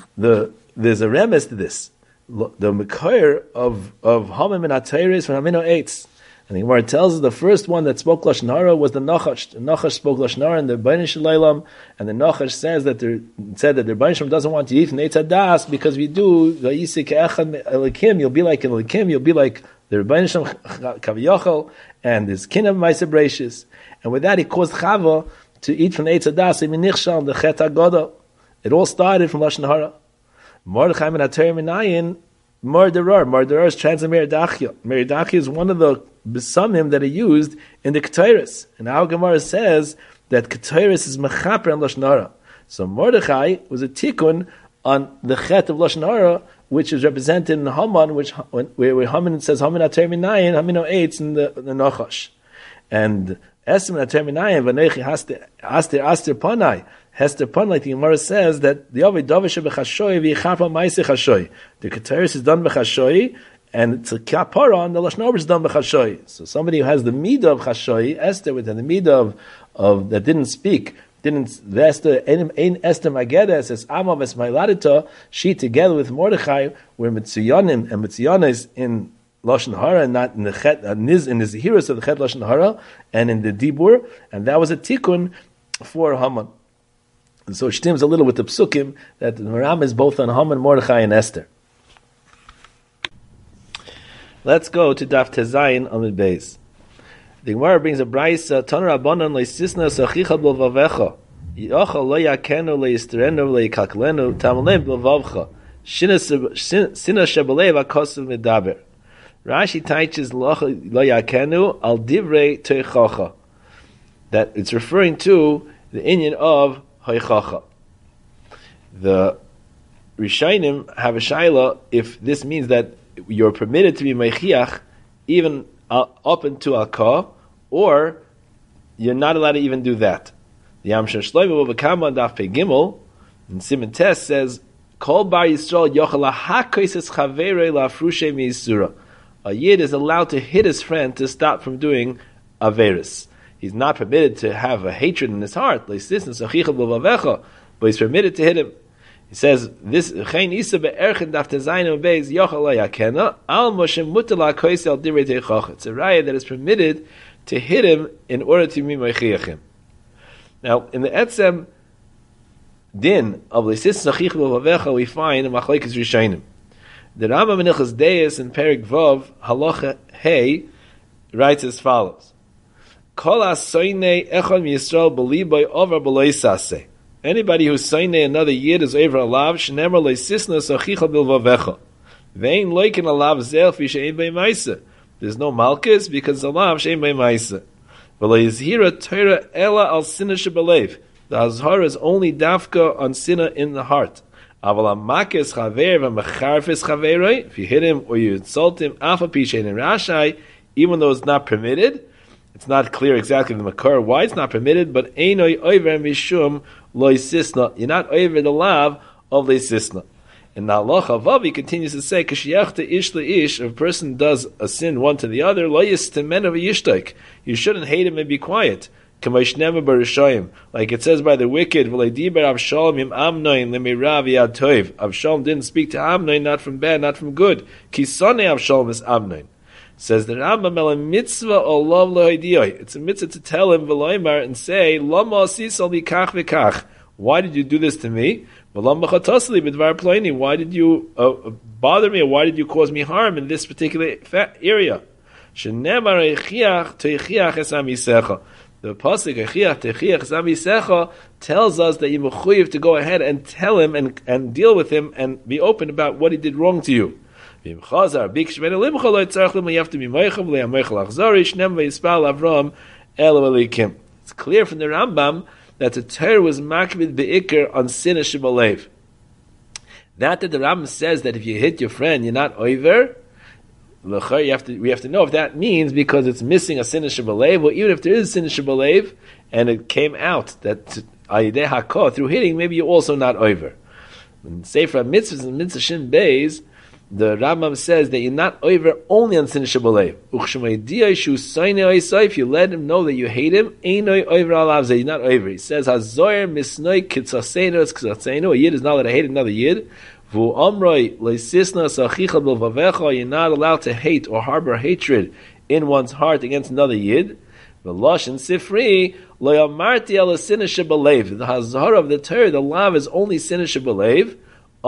There's a remes to this. The Mekayr of Haman and Atayris from Hamino Eitz. And the Gemara tells us the first one that spoke Lashon Hara was the Nachash. The Nachash spoke Lashon Hara in the B'nai Shalaylam, and the Nachash said that the B'nai doesn't want to eat from Eitz Hadas because we do Vayisi Ke'echad Elikim. You'll be like Elikim. You'll be like the B'nai Shem Kaviyachal and his kin of Ma'aser Bereishis. And with that, he caused Chava to eat from Eitz Hadas. The Chet HaGodol. It all started from Lashon Hara. Mordechai min ater minayin Morderer. Morderer is translated Meridachya. Meridachya is one of the besamim that are used in the Ketairis. And our Gemara says that Ketairis is mechaper and Lashon Hara. So Mordechai was a tikkun on the chet of Lashon Hara, which is represented in Haman, where Haman says Haman ater minayin, Haman eitz in the Nachash. And Esther min ater minayin, v'neichi aster panai. Hester Pun, like the Gemara says, that the Ovid Davish b'chashoy v'yichapa ma'aseh chashoy. The Keteris is done b'chashoy, and it's a kapara, and the Lashon Hara is done b'chashoy. So somebody who has the midah of chashoy, Esther, with the midah of that didn't speak, the Esther, ein Esther Magedes, as Amav es Mailadita, she together with Mordechai were Mitziyanim, and Mitziyana is in Lashon Hara, and not in the Chet, in the Zehiros of the Chet Lashon Hara, and in the Dibur, and that was a tikkun for Haman. And so it stems a little with the psukim that the Maram is both on Haman, Mordechai, and Esther. Let's go to Daf Tezayin on the base. The Gemara brings a brayso, Taner Rabbanan leisisna sachicha b'levavecha, yochal lo yakenu leisterenu leikalkalenu tamalem b'levavcha, sina shebelev akosav medaber. Rashi teaches lo yakenu al divrei teichacha, that it's referring to the inyan of Haychacha. The Rishonim have a shaila if this means that you're permitted to be meichiach even up into Alka, or you're not allowed to even do that. The Yamshar Shlomo B'Kama Daf Pei Gimel in Siman Tes says, Kol Bar Yisrael Yochel HaKoises Chaverei La'afrushe Mi'Yisura. A Yid is allowed to hit his friend to stop from doing Averis. He's not permitted to have a hatred in his heart, but he's permitted to hit him. He says, this Chayin Isa be'erchen daf tezayin beis yochel lo yakena al moshe mutala kois al divrei teichach. It's a raya that is permitted to hit him in order to be meichiach him. Now, in the Etzem din of leisis nachich b'vavecha, we find a machlekes rishonim. The Rambam in Ilchos Deis in Perik Vav halacha hey writes as follows. Anybody who's saying another yid is over alav, shenemer leisisna sochicha bilvavecha. Vein loikin alav zel fi she'ein bei maisa. There's no malchus because alav she'ein bei maisa. V'leizhira Torah ela al sinna shebelev. The azhar is only dafka on sinna in the heart. Aval amakis chaver v'mecharfis chaveroi. If you hit him or you insult him, afa pi she'ein rashai, even though it's not permitted. It's not clear exactly the makar why it's not permitted, but einoi oiver mishum loisisna. You're not over the lav of leisisna. And now Halacha Vav, he continues to say, K'shiyachta ish le'ish, if a person does a sin one to the other, lo yistemena v'yishtaik. You shouldn't hate him and be quiet. K'maishnema b'rishayim. Like it says by the wicked, V'leidiber Avshalom im Amnoin lemirav yad toiv. Avshalom didn't speak to Amnoin, not from bad, not from good. Kisane Avshalom is Amnoin. Says the Rambam, el mitzvah olav lo'idiyoi. It's a mitzvah to tell him v'loimar and say, Lama asisal likach v'kach. Why did you do this to me? Why did you bother me, or why did you cause me harm in this particular area? The pasuk tells us that you mechuyev to go ahead and tell him and deal with him and be open about what he did wrong to you. You have to be It's clear from the Rambam that the Torah was makbid be'ikr on sin shebalev. Not that the Rambam says that if you hit your friend, you're not over. We have to know if that means because it's missing a sin shebalev, or even if there is sin shebalev and it came out that ayidei hakah through hitting, maybe you're also not over. In Sefer Mitzvahs and Mitzvah Shin Beis, the Rambam says that you're not over only on sin shebalev. If you let him know that you hate him, you're not over. He says, "Hazoyer misnoi kitzasenu es kitzasenu." A yid is not allowed to hate another yid. You're not allowed to hate or harbor hatred in one's heart against another yid. The lashon sifri lo yamarti ala sin shebalev. The hazar of the Torah, the lav is only sin shebalev.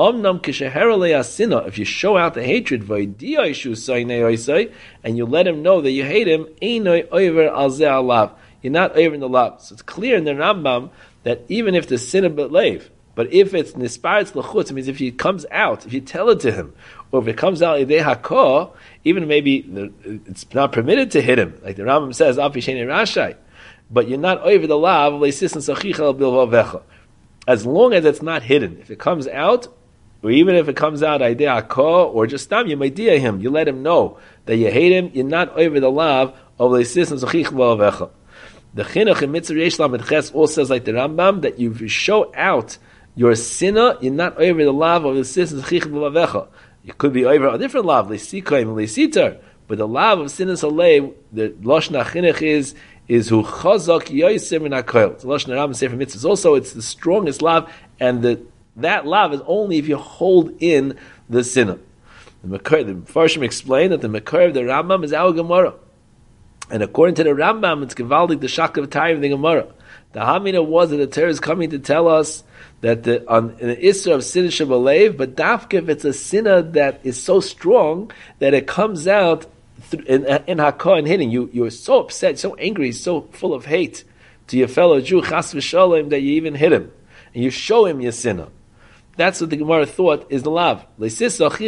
If you show out the hatred, and you let him know that you hate him, you're not over in the lav. So it's clear in the Rambam that even if the sin of belev, but if it's nisparetz l'chutz, it means if he comes out, if you tell it to him, or if it comes out idei hakah, even maybe it's not permitted to hit him, like the Rambam says, afi she'ein rashai, but you're not over the lav, as long as it's not hidden. If it comes out, or even if it comes out idei hakah, or just stam, you might deal him. You let him know that you hate him. You're not over the lav of leisisna zachich v'avecha. The chinuch in Mitzvah Reish Lamed Ches also says like the Rambam that you show out your sinner. You're not over the lav of leisisna zachich v'avecha. You could be over a different lav, leisikoim and leisitar, but the lav of sinas alev, the lashna chinuch is who chazak yoyser min hakoil. The lashna Rambam Sefer Mitzvahs also, it's the strongest lav, and that lav is only if you hold in the sinner. The Farshim explain that the makar of the Rambam is our Gemara. And according to the Rambam, it's Gevaldik, the Shak of Tayyim, the Gemara. The Hamina was that the Torah is coming to tell us that in the Isra of Sinah Shebalev, but Dafka, if it's a sinner that is so strong that it comes out in Hakah and hitting, you're so upset, so angry, so full of hate to your fellow Jew, Chas v'Shalom, that you even hit him. And you show him your sinner. That's what the Gemara thought is the lav. Meaning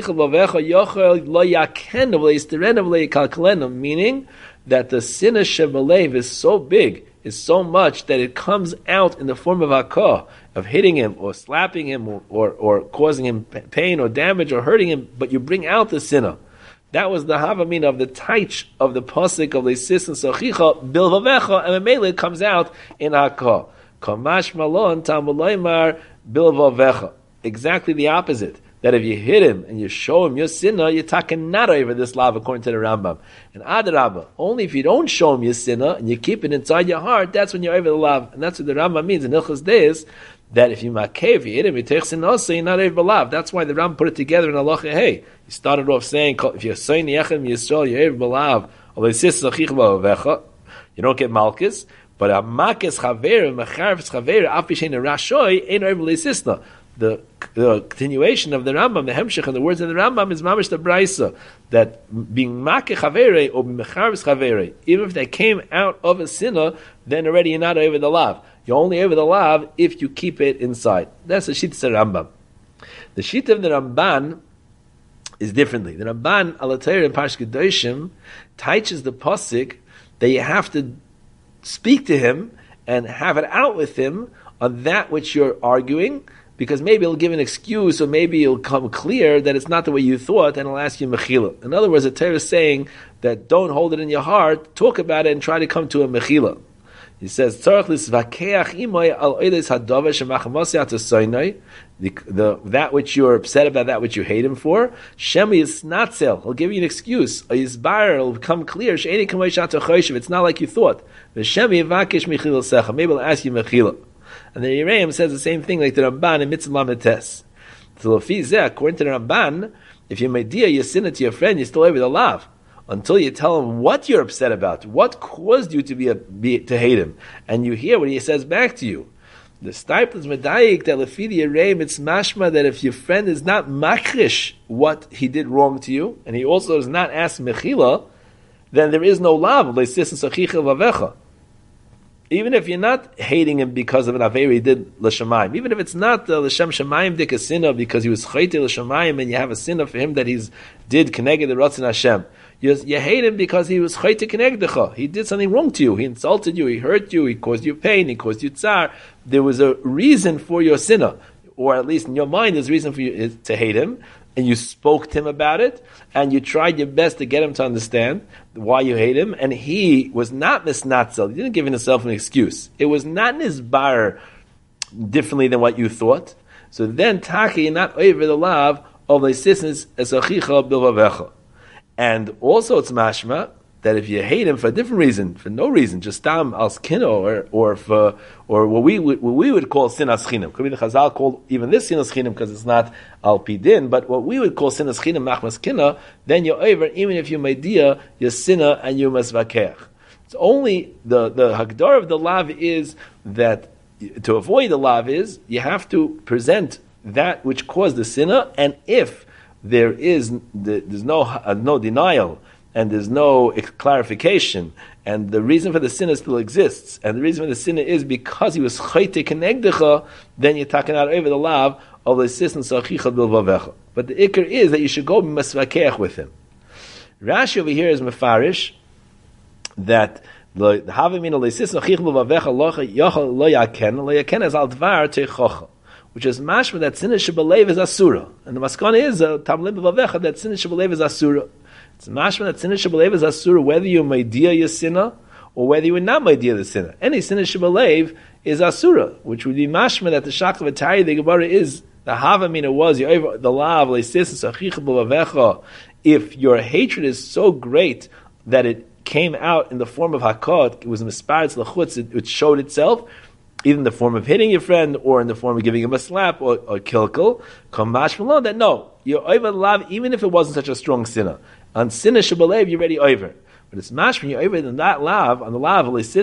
that the sinner shebalev is so big, is so much that it comes out in the form of hakah, of hitting him or slapping him or causing him pain or damage or hurting him, but you bring out the sinner. That was the havamina of the taich of the pasuk of the sis and sochicha bilvavecha, and the it comes out in hakah. Kamash malon tamulaymar bilvavecha. Exactly the opposite. That if you hit him and you show him your sinner, you're talking not over this lav according to the Rambam. And Adarabba, only if you don't show him your sinner and you keep it inside your heart, that's when you're over the lav. And that's what the Rambam means in Hilchos Deis, that if you makeh, if you hit him, you take sin also, you're not over the lav. That's why the Rambam put it together in Halacha Hey. He started off saying, if you're saying Yechem Yisrael, you're over the lav. You don't get malchus. But a makes chaver, mecharves chaver, afishen rashoy, ain't over leisisna. the continuation of the Rambam, the Hemshech, and the words of the Rambam is mamash the Braisa, that being make chavere or mecharves chavere, even if they came out of a sinner, then already you're not over the lav. You're only over the lav if you keep it inside. That's the shita of the Rambam. The shita of the Ramban is differently. The Ramban Alatayr in Parsh Kedoshim teaches the pasuk that you have to speak to him and have it out with him on that which you're arguing, because maybe he'll give an excuse, or maybe it'll come clear that it's not the way you thought, and he'll ask you mechila. In other words, the Torah is saying that don't hold it in your heart, talk about it, and try to come to a mechila. He says, that which you're upset about, that which you hate him for, Shemi is snatzel. He'll give you an excuse. It'll become clear. It's not like you thought. Maybe he'll ask you mechila. And the Yereim says the same thing like the Ramban in Mitzvah Lametes. So according to the Ramban, if you made your sin to your friend, you're still over the lav. Until you tell him what you're upset about, what caused you to hate him, and you hear what he says back to you. The Steipler is medayik that lefidi Yereim, it's mashma that if your friend is not makrish what he did wrong to you, and he also does not ask mechila, then there is no lav. Even if you're not hating him because of an averi he did l'shamayim, even if it's not l'shem shamayim dik a sinner because he was chayte l'shamayim, and you have a sinner for him that he's did keneged the ratzon Hashem. You hate him because he was chayte kenegdecha. He did something wrong to you. He insulted you. He hurt you. He caused you pain. He caused you tsar. There was a reason for your sinner, or at least in your mind, there's a reason for you to hate him. And you spoke to him about it, and you tried your best to get him to understand why you hate him, and he was not misnatzel. He didn't give himself an excuse. It was not nizbar differently than what you thought. So then, taki, you're not over the lav of leisisnis esachicha bilvavecha. And also it's mashma that if you hate him for a different reason, for no reason, just tam al skino, or what we would call sinas chinam. Could be the Chazal called even this sinas chinam because it's not al pidin, but what we would call sinas chinam machmas kina, then you're over, even if you're meidia, you're sinner and you masvakeach. It's only the hagdar of the lav is that to avoid the lav is you have to present that which caused the sinner, and if there's no denial, and there's no clarification, and the reason for the sinner still exists, and the reason for the sinner is because he was chayte kenegdecha, then you're talking out over the lav of the assistance of chicha bilvavecha. But the ikar is that you should go masvakeach with him. Rashi over here is mefarish that the havimina leisisn of chicha bilvavecha yochal lo yaken as al dvar teichocha, which is mashma that sinner shebelev is asura, and the maskana is tamlim bilvavecha that sinner shebelev is asura. It's mashma that sinner shebelev is asura whether you're meidia your sinner or whether you were not meidia the sinner. Any sinner shebelev is asura, which would be mashma that the shach of Atari, the Gemara is the havamina was you're over the lav leisis sachicha b'vavecha. If your hatred is so great that it came out in the form of hakod, it was misparitz lachutz, it showed itself either in the form of hitting your friend or in the form of giving him a slap or kilkel. Come mashma that no, you're over the lav even if it wasn't such a strong sinner. On sinner shebelev, you're already over. But it's mashma, you're over in that lav, on the lav,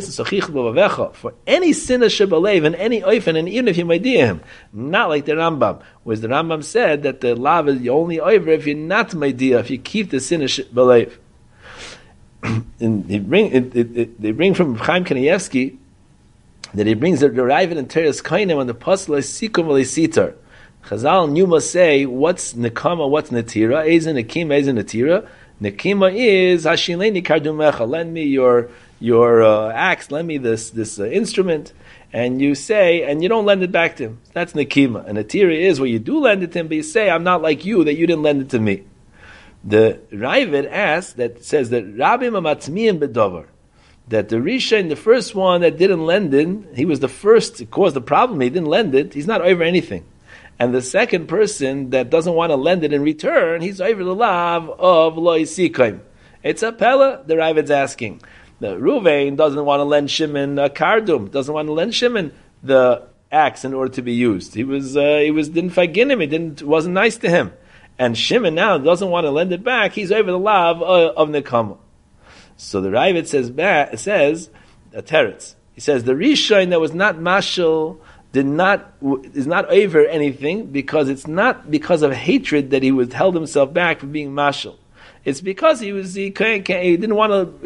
for any sinner shebelev, and any oifen, and even if you meidia him. Not like the Rambam, whereas the Rambam said that the lav is only over if you're not meidia, if you keep the sinner shebelev. And they bring from Chaim Kanievsky that he brings the Ravid and Teres Kainim on the Pasla Sikum Sitar. Chazal Numa say, what's Nekama, what's Netira? Ezen Nekima, Ezen Netira. Nekima is Hashileni Kardumecha. Lend me your axe, lend me this instrument, and you say, and you don't lend it back to him. That's Nekima. And Netira is where you do lend it to him, but you say, I'm not like you, that you didn't lend it to me. The Ravid says that Rabbi Mamatzmiyan Bedover, that the Rishon, the first one that didn't lend it, he was the first to cause the problem, he didn't lend it, he's not over anything. And the second person that doesn't want to lend it in return, he's over the lav of lo yisikaim. It's a pella, the Ravid's asking. The Ruvain doesn't want to lend Shimon a kardum, doesn't want to lend Shimon the axe in order to be used. He didn't fagin him, it wasn't nice to him. And Shimon now doesn't want to lend it back, he's over the lav of Nekama. So the Ravid says a teretz. He says the Rishon that was not mashal is not over anything, because it's not because of hatred that he held himself back from being mashal. It's because he didn't want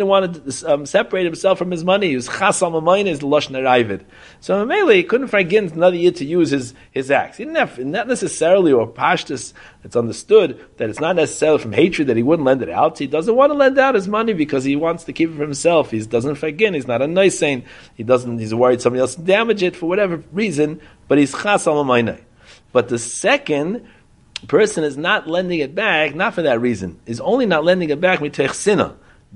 to separate himself from his money. He was chasam amayne, is the lashon haravid. So Mamele, he couldn't forget another year to use his axe. He didn't have, not necessarily, or pashtus, it's understood that it's not necessarily from hatred that he wouldn't lend it out. He doesn't want to lend out his money because he wants to keep it for himself. He doesn't forget. He's not a nice saint. He's worried somebody else will damage it for whatever reason, but he's chasam amayne. But the second person is not lending it back, not for that reason. Is only not lending it back mitoch sinah.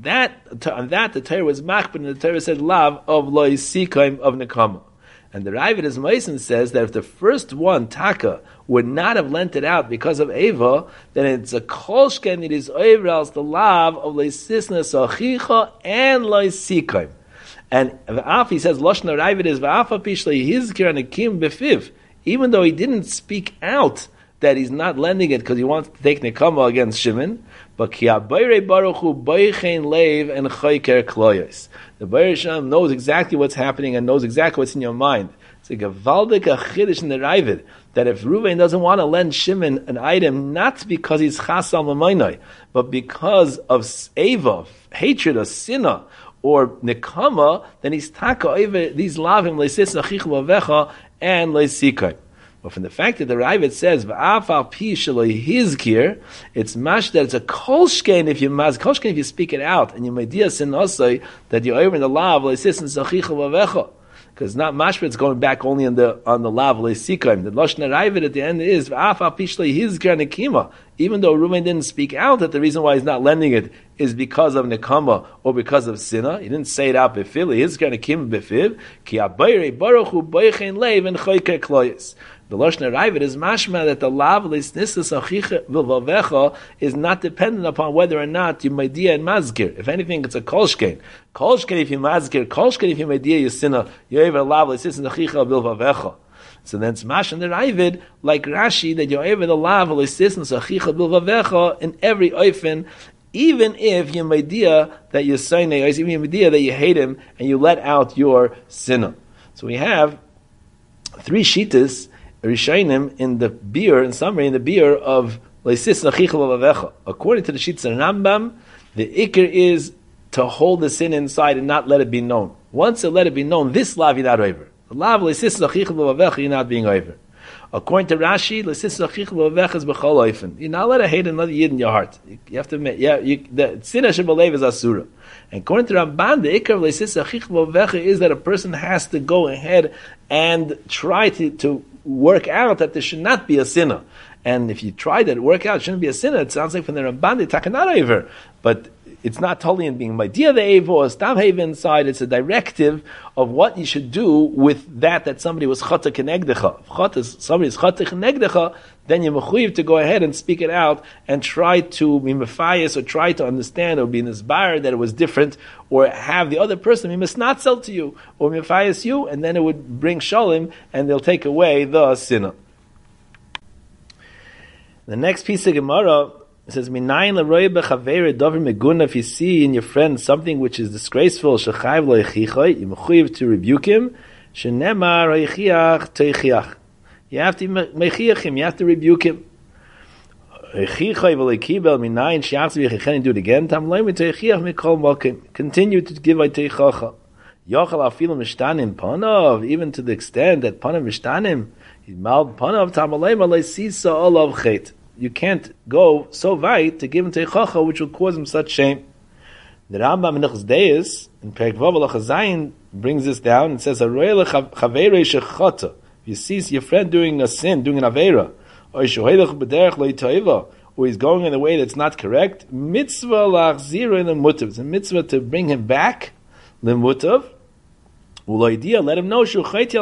On that the Torah was machbet, and the Torah said lav of lo yisikaim of nekama. And the Ravid as Mason says that if the first one, Taka, would not have lent it out because of Eva, then it's a kolshken, it is overals the lav of lo yisisnas achicha and lo yisikaim. And V'af, he says, Lashon Ravid is V'af apishlei hizkir anakim befiv. Even though he didn't speak out that he's not lending it because he wants to take nekama against Shimon, but ki habayre baruch hu boichein leiv and chayker kloyos. The Baruch Hashem knows exactly what's happening and knows exactly what's in your mind. It's a gevaldik achidish in the Ravid that if Reuven doesn't want to lend Shimon an item, not because he's chasam l'maynai, but because of Eva, hatred, or sinah, or nekama, then he's taka over these lavim leisis nachich vavecha and leisikai. But from the fact that the Ravid says v'afal pi shaloi hizkir, it's mash that it's a kolshkein if you speak it out, and you media sin osay that you're over in the lav leisis and zachicha vavecha, because not mashma, it's going back only on the lav leisikaim. The lashon Ravid at the end is v'afal pi shaloi hizkir nekima. Even though Reuven didn't speak out that the reason why he's not lending it is because of nekama or because of sinah, he didn't say it out befili. Hizkir nekima befiv ki abayre baruch hu boichein leiv and chayker kloyos. The Lashon Ravid is mashma that the lav lisnisas achicha v'vavecha is not dependent upon whether or not you meidia and mazgir. If anything, it's a kolshkein. Kolshkein if you mazgir, kolshkein if you meidia yisina, you have a lav lisnisas achicha v'vavecha. So then it's mash in the Ravid, like Rashi, that you're able to lav lisnisas achicha v'vavecha in every oifen, even if you meidia that you're saying, even you meidia that you hate him and you let out your sinah. So we have three shitas Rishayim in the beer, in summary, in the beer of Leisis Nachicha V'Vavecha. According to the Shitz and Rambam, the Iker is to hold the sin inside and not let it be known. Once it let it be known, this lav you're not over. The lav Leisis Nachicha V'Vavecha, you're not being over. According to Rashi, Leisis Nachicha V'Vavecha is B'chol Oifen. You're not allowed to hate another yid in your heart. You have to admit, the sin Hashem B'Leiv is Asura. And according to Ramban, the Iker of Leisis Nachicha V'Vavecha is that a person has to go ahead and try to work out that there should not be a sinner. And if you try to work out it shouldn't be a sinner, it sounds like from the Ramban they takanat over. But it's not totally in being ma'dia the evo or stav haven inside. It's a directive of what you should do with that somebody was chata kenegdecha. If somebody is chata kenegdecha, then you're mechuyev to go ahead and speak it out and try to be mefayis or try to understand or be inspired that it was different, or have the other person be misnatzel to you or mefayis you, and then it would bring shalom and they'll take away the sinner. The next piece of Gemara says, "Minayin l'roy bechaveri davar meguna." If you see in your friend something which is disgraceful, shechayv lo yichichai, you mechuyev to rebuke him. Shenemar yichiach teichiach. You have to mechiach him. You have to rebuke him. Yichichai v'leikibel minayin she'atzav yichichen. Do it again. Tam loy miteichiach mikol malkim. Continue to give a teichacha. Yochel afilu mishtanim panav, even to the extent that panav mishtanim. You can't go so weit to give him teichacha, which will cause him such shame. The Rambam in Nechus Deis in Perek Vav Zayin brings this down and says, if you see your friend doing a sin, doing an aveira, or he's going in a way that's not correct, mitzvah lachzira in the mutav. It's a mitzvah to bring him back, the mutav. Let him know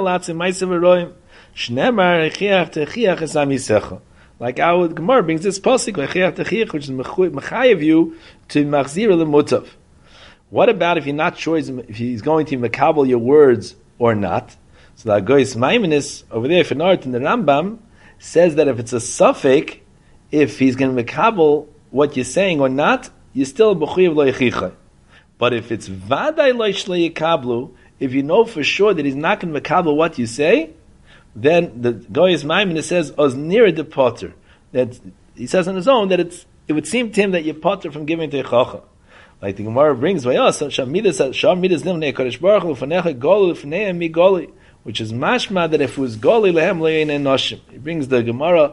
like our Gemara brings this pasuk, which is mechayev you to machzir lemutav. What about if you're not sure if he's going to mekabel your words or not? So the Goyis Maimonides over there, if in the Rambam says that if it's a suffix, if he's going to mekabel what you're saying or not, you're still mechayev lo yichicha. But if it's vaday lo yikablu, if you know for sure that he's not going to makabel what you say, then the Goyes Maimon says, "Os near the potter." That he says on his own that it would seem to him that you're potter from giving teichacha. Like the Gemara brings by us, which is mashma that if it was goli lehem le'ein enoshim. He brings the Gemara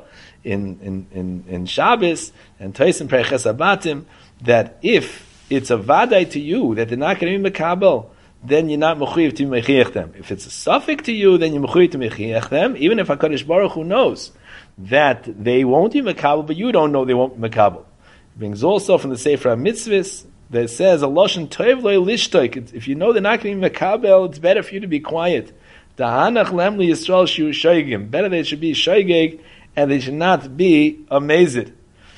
in Shabbos and Taisim Pereches Abatim that if it's a vaday to you that they're not going to be mekabel, then you're not mechuyev to mechiach them. If it's a suffix to you, then you're mechuyev to mechiach them, even if HaKadosh Baruch Hu knows that they won't be mekabel, but you don't know they won't be mekabel. It brings also from the Sefer HaMitzvahs that says, a loshen toiv lo lishtoik. If you know they're not going to be mekabel, it's better for you to be quiet. Dahanach lemli Yisrael shiu shoygim. Better they should be shoygig, and they should not be amazed.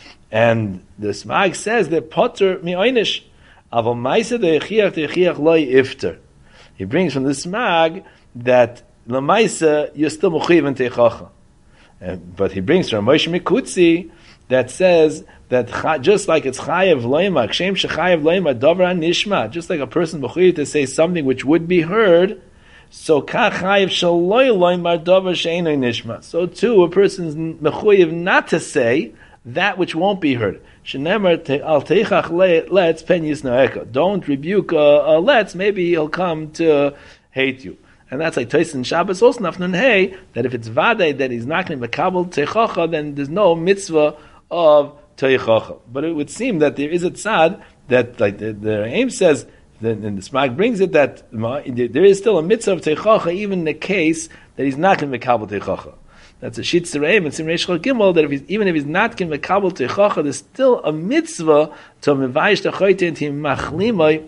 And the Smag says that potter mi oynish. Aval ma'isa de'echiach loy ifter. He brings from the Smag that l'ma'isa you're still mechuyev in teichacha. But he brings from Moshe Mikutzi that says that just like it's chayev loyma, kshem shechayev loyma davar nishma, just like a person mechuyev to say something which would be heard, so kach chayev shaloy loyma davar she'enoi nishma. So too, a person's mechuyev not to say that which won't be heard. Shenemer al teichach let's pen yisnoeka. Don't rebuke a let's, maybe he'll come to hate you. And that's like Toys and Shabbos also Nafnun Hey, that if it's Vadei that he's not going to Mekabel Teichacha, then there's no mitzvah of Teichacha. But it would seem that there is a tzad that, like the aim says, and the Smag brings it, that there is still a mitzvah of Teichacha, even in the case that he's not going to Mekabel Teichacha. That's a Shitz Reim and Simrei Shchol Gimel, that even if he's not going to Mekabel Teichacha, there's still a mitzvah to Mevayish Tachoyte and to Machlimai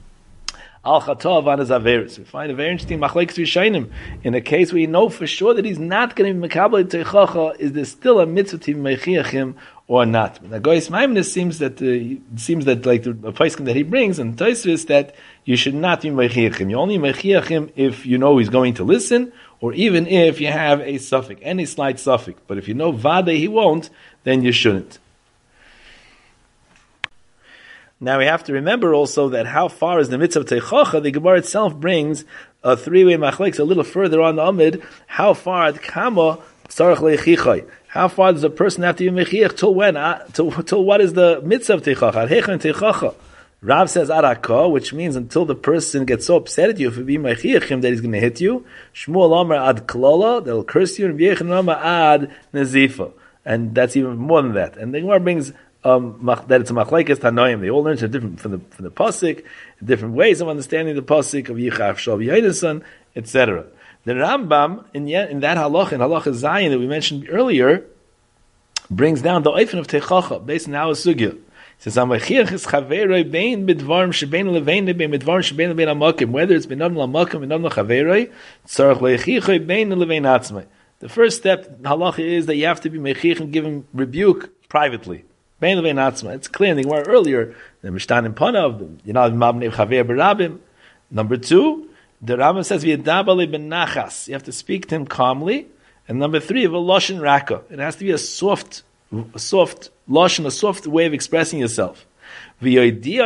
Al Chatov on his Averis. We find a very interesting machlekes Rishonim. In a case where you know for sure that he's not going to be Mekabel Teichacha, is there still a mitzvah to mechiach him or not? The Goyes Maimonides seems that like the poskim that he brings and Tosfos that you should not be mechiach him. You only mechiach him if you know he's going to listen, or even if you have a suffix, any slight suffix. But if you know vade he won't, then you shouldn't. Now we have to remember also that how far is the mitzvah of teichacha? The Gemara itself brings a three-way machlekes a little further on the Amid. How far at kama tzarich leichichai? How far does a person have to be mechiach? Till when? Till what is the mitzvah of teichacha? Ad heichen teichacha. Rav says arakah, which means until the person gets so upset at you if you be mechiach him that he's going to hit you. Shmuel Amar ad klola, they'll curse you, and Yechon Amar ad nezifa, and that's even more than that. And the Gemara brings that it's a machlekes tanoim. They all learn different from the pasuk, different ways of understanding the pasuk of Yichaf Shal V'Yodeson, etc. The Rambam in that halacha, in halacha Zayin that we mentioned earlier, brings down the oifen of teichacha based on our sugya. He says, "Amachiach is chaveroi bein b'dvarim shebein levein bein b'dvarim shebein levein amakim." Whether it's b'nam l'amakim b'nam l'chaveroi, tzarich leichichoi bein levein atzmai. The first step halacha is that you have to be mechich and give him rebuke privately. It's clear in the Gemara earlier, the Mishtan in Panav, Number 2, the Rambam says, you have to speak to him calmly. And number 3, a loshen raka. It has to be a soft loshen, a soft way of expressing yourself. But you have to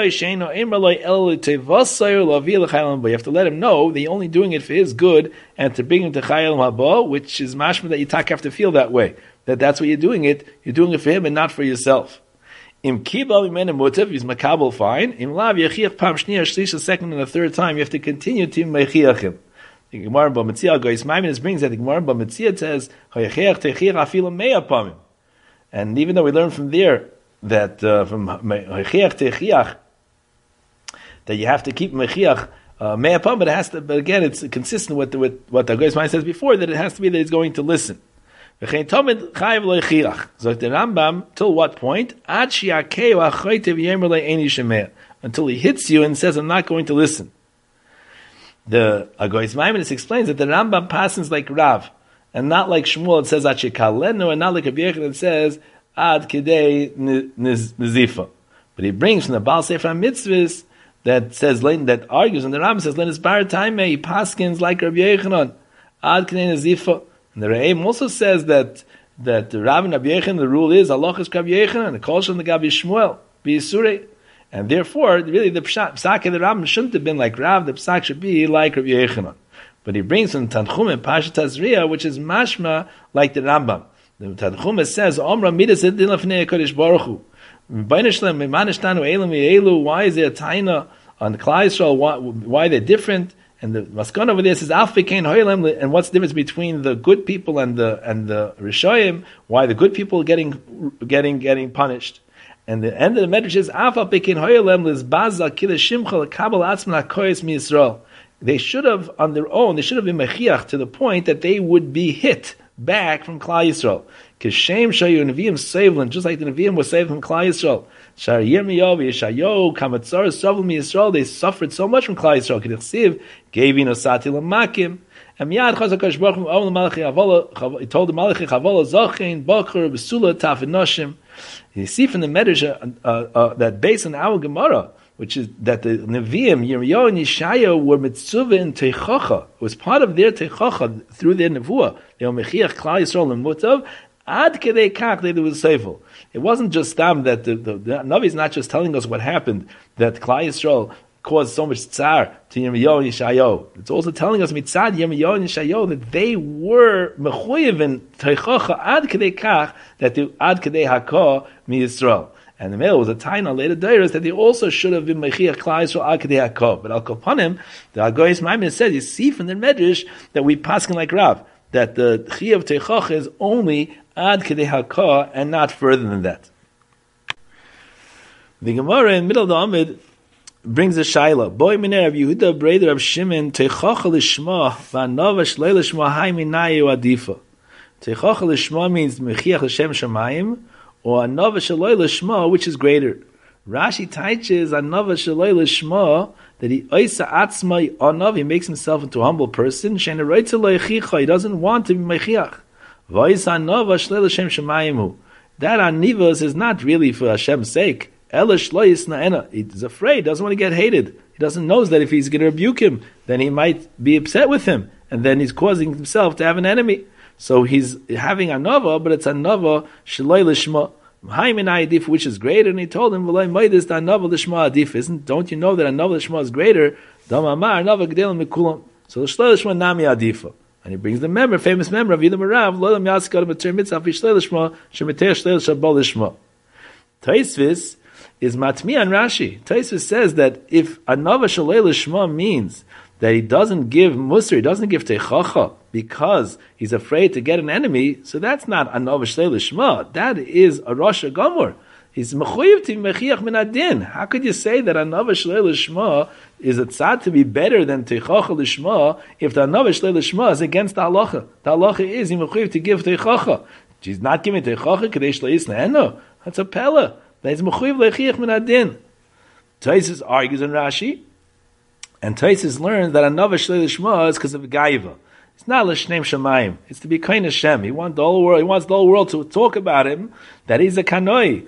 let him know that you're only doing it for his good and to bring him to Chayil Haba, which is mashma that you have to feel that way. That's what you're doing it for him and not for yourself. Im kibal imen mutav is makabel fine. Im lav yachiach pam shniya shlish, second and the third time you have to continue to mechiach him. The Gemara b'Metzia Goyes Maimonides brings that the Gemara b'Metzia says hayachiach techiach afilu mea pamim, and even though we learn from there that from hayachiach techiach that you have to keep mechiach mea pamim, but it has to. But again, it's consistent with what the Goyes Maimonides says before, that it has to be that he's going to listen. So the Rambam, till what point? Until he hits you and says, I'm not going to listen. The Goyes Maimonides explains that the Rambam passes like Rav, and not like Shmuel, it says Achikalenu, and not like Rabbi Yechon, it says Ad Kidei Nizifa. But he brings from the Baal Sefer HaMitzvahs that says, that argues, and the Rambam says, Lenis Bar Taimeh, he paskins like Rabbi Yechon, Ad Kidei Nizifa. And the Re'im also says that the Rav and Rabbi Yechon, the rule is Allah is Rabbi Yechon and the Kol Shel Gabi Shmuel B'Yisurei, And therefore, really, the psak of the Rambam shouldn't have been like Rav. The psak should be like Rabbi Yechanan. But he brings from Tanchum Pashat Tazria, which is mashma like the Rambam. The Tanchum says, "Omra midas edin lefnei Hakadosh Baruch Hu." Why is there a taina on the Klal Yisrael? Why they're different? And the maskana over there says, and what's the difference between the good people and the Rishoyim? Why the good people are getting punished? And the end of the medrash is, they should have, on their own, they should have been mechiach to the point that they would be hit back from Klal Yisrael. Kishem shayu neviim seivlin, just like the neviim were saved from Klal Yisrael. Shar Yirmiyahu Yeshayahu Kamatzar Sovlim Yisrael, they suffered so much from Klal Yisrael. K'dichsiv Gevin Osati Lamakim. And Miyad Chazak Hakadosh Baruch Hu Olam Malachi Havola, he told the Malachi Havola Zachin Bacher Besula Tafid Noshim. You see from the Medrash that based on our Gemara, which is that the Nevi'im, Yirmiyahu and Yeshayahu were mitzuvah in Teichacha. It was part of their Teichacha through their Nevuah. They were Mechiach Klal Yisrael and Mutav. Ad Kedei Kach, they was Seifel. It wasn't just that the Navi is not just telling us what happened, that Klal Yisrael caused so much tsar to Yirmiyahu and Yeshayahu. It's also telling us mitzad Yirmiyahu and Yeshayahu that they were mechuyev in Teichacha Ad Kedei Kach, that they Ad Kedei Hakah mi Yisrael. And the male was a taina later dairas that they also should have been mechiach Klal Yisrael Ad Kedei Hakah. But Al Kopanim, the Agoyis Maimon says, you see from the Medrash that we paskin like Rav, that the chi of Teichacha is only Ad Kedei Hakah and not further than that. The Gemara in the middle of the Amid brings a shaila. Boy minei Rav Yehuda breder Rav Shimon Teichacha lishma v'anova shlei lishma hai minayu adifa. Teichacha lishma means mechiach l'shem shamayim, or anova shlei lishma, which is greater. Rashi teaches anova shlei lishma that he oisa atzmai anov, he makes himself into a humble person. She'en roitze loichicha, he doesn't want to be mechiach. V'oisa anova shlei l'shem shamayimu. That anivas is not really for Hashem's sake. He's afraid, doesn't want to get hated. He doesn't know that if he's going to rebuke him, then he might be upset with him, and then he's causing himself to have an enemy. So he's having anova, but it's anova shaloi lishma, which is greater. And he told him, don't you know that anova lishma is greater? So the shaloi lishma nami adifa. And he brings the famous member of Yidam Rav, lo lam yaskar b'ter mitzvah fi shaloi lishma shemeter shaloi shabal lishma. Taisvis is matmi on Rashi. Taisvis says that if anova shalei lishma means that he doesn't give musar, he doesn't give teichacha because he's afraid to get an enemy, so that's not anova shalei lishma. That is a Rosh Gomor. He's mechuyev to mechiach min adin. How could you say that anova shalei lishma is a tzad to be better than teichacha lishma if the anova shalei lishma is against the halacha? The halacha is he mechuyev to give teichacha. He's not giving teichacha kadei shleis neheno. That's a pella. That's mechuyev lechiach min adin. Taisus argues in Rashi, and Taisus learns that anova shlei lishma is because of gaiva. It's not l'shneim shamayim. It's to be kind of Shem. He wants the whole world to talk about him that he's a kanoi.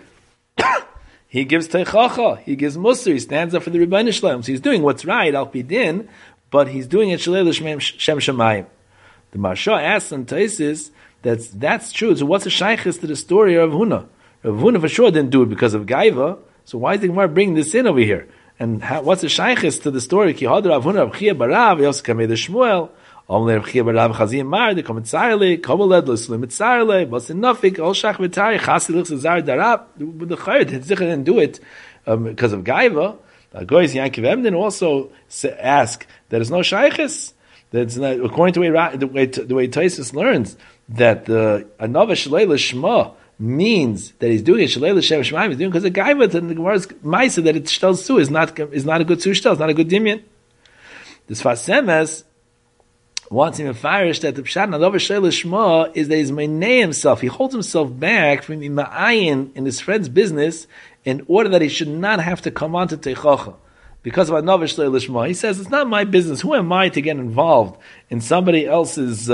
He gives teichacha. He gives musar. He stands up for the Rebbeinu Shalom. So he's doing what's right, al pi din, but he's doing it shlei l'shem shamayim. The Marsha asks on Taisus that's true. So what's the shaykhis to the story of Huna? Rav Huna for sure didn't do it because of Gaiva, so why is the Gemara bringing this in over here? And what's the shaykhis to the story? Ki hadar Rav Huna, Rav Chia barav, Yosef kamei the Shmuel, Omle Rav Chia barav chazim mar, the komet tzarele, koboled lo sulim tzarele, basin nafik, ol shach v'tari, chasi lich zar darab, with the chayot, Hitzich didn't do it because of Gaiva. The Goyes Yankiv Emden also ask that there's no shaykhis. That's not, according to the way Taisus learns, that the anova shalei lishma means that he's doing it shalei l'shem shemaim. He's doing because the guy with the Gemara's ma'isa that it shtelz su is not a good su shtel, it's not a good dimyan. This Fasemes wants him to farish that the pshat anova shalei lishma is that he's meinei himself. He holds himself back from ma'ayin in his friend's business in order that he should not have to come on to teichacha. Because of anova shlei lishma, he says it's not my business. Who am I to get involved in somebody else's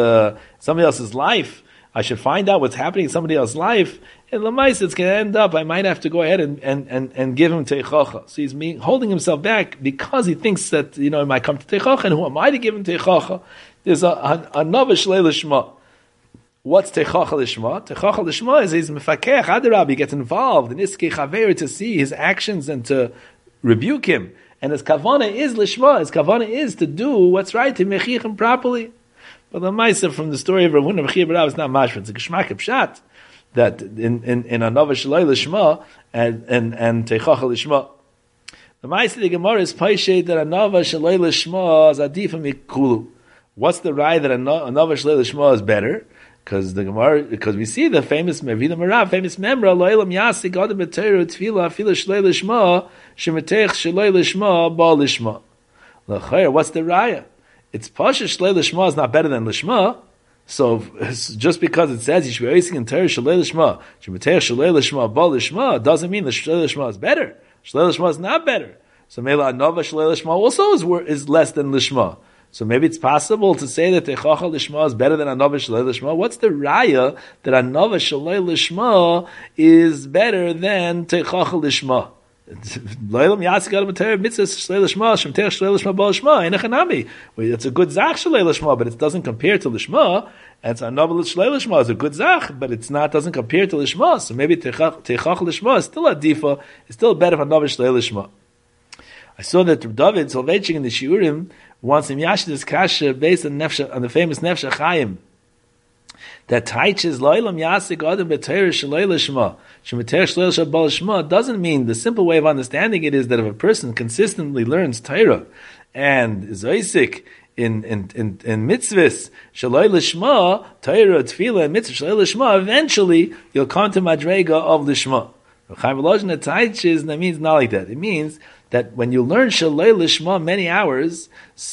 life? I should find out what's happening in somebody else's life. And Lamais, it's going to end up, I might have to go ahead and give him teichacha. So he's holding himself back because he thinks that it might come to teichacha, and who am I to give him teichacha? There's anova shlei lishma. What's teichacha lishma? Teichacha lishma is he's mefakech adarab. He gets involved in iskei chaver to see his actions and to rebuke him. And his kavana is lishma. His kavana is to do what's right, to mechich him properly. But the Maisa from the story of Ravuna Mechir Barav is not mashma. It's a geshmak pshat that in anova shaloi lishma and teichacha lishma. The Maisa the Gemara is paishet that anova shaloi lishma is adifa mikulu. What's the raya that anova shaloi lishma is better? Because we see the famous Mevina Marav, famous memra lo'ilam yasik adam b'teiru tefila afila shaloi lishma shemetech shaloi lishma ba lishma. L'chayr, what's the raya? It's pasha shalei lishma is not better than lishma. So just because it says you should be asking in Torah shalei lishma, shemetech shalei lishma ba lishma, doesn't mean the shalei lishma is better. Shalei lishma is not better. So mela anova shalei lishma also is less than lishma. So maybe it's possible to say that Teichacha Lishma is better than Anova Shalei Lishma. What's the raya that Anova Shalei Lishma is better than Teichacha Lishma? Lo'ilam Yasik Adam B'Torah Mitzvah Shalei Lishma Shemteich Shalei Lishma Bal Lishma Einachanami. It's a good zach Shalei Lishma, but it doesn't compare to Lishma. And it's Anova Shalei Lishma is a good zach, but it's not doesn't compare to Lishma. So maybe Teichacha Lishma is still a difa. It's still better than Anova Shalei Lishma. I saw that David Soloveitchik in the Shiurim wants him Yashid's Kasha based on the famous Nefesh Chaim that teaches Lo'ilam Yasik Adam B'Torah Shalei Lishma Shemetech Shalei Lishma Bal Lishma doesn't mean, the simple way of understanding it is that if a person consistently learns Torah and is Isaac in mitzvahs Shalei Lishma, Torah, Tefillah, and mitzvah Shalei Lishma, eventually you'll come to Madrega of Lishma. Chaim Volozhin teaches, that means not like that. It means that when you learn Shalei Lishma many hours,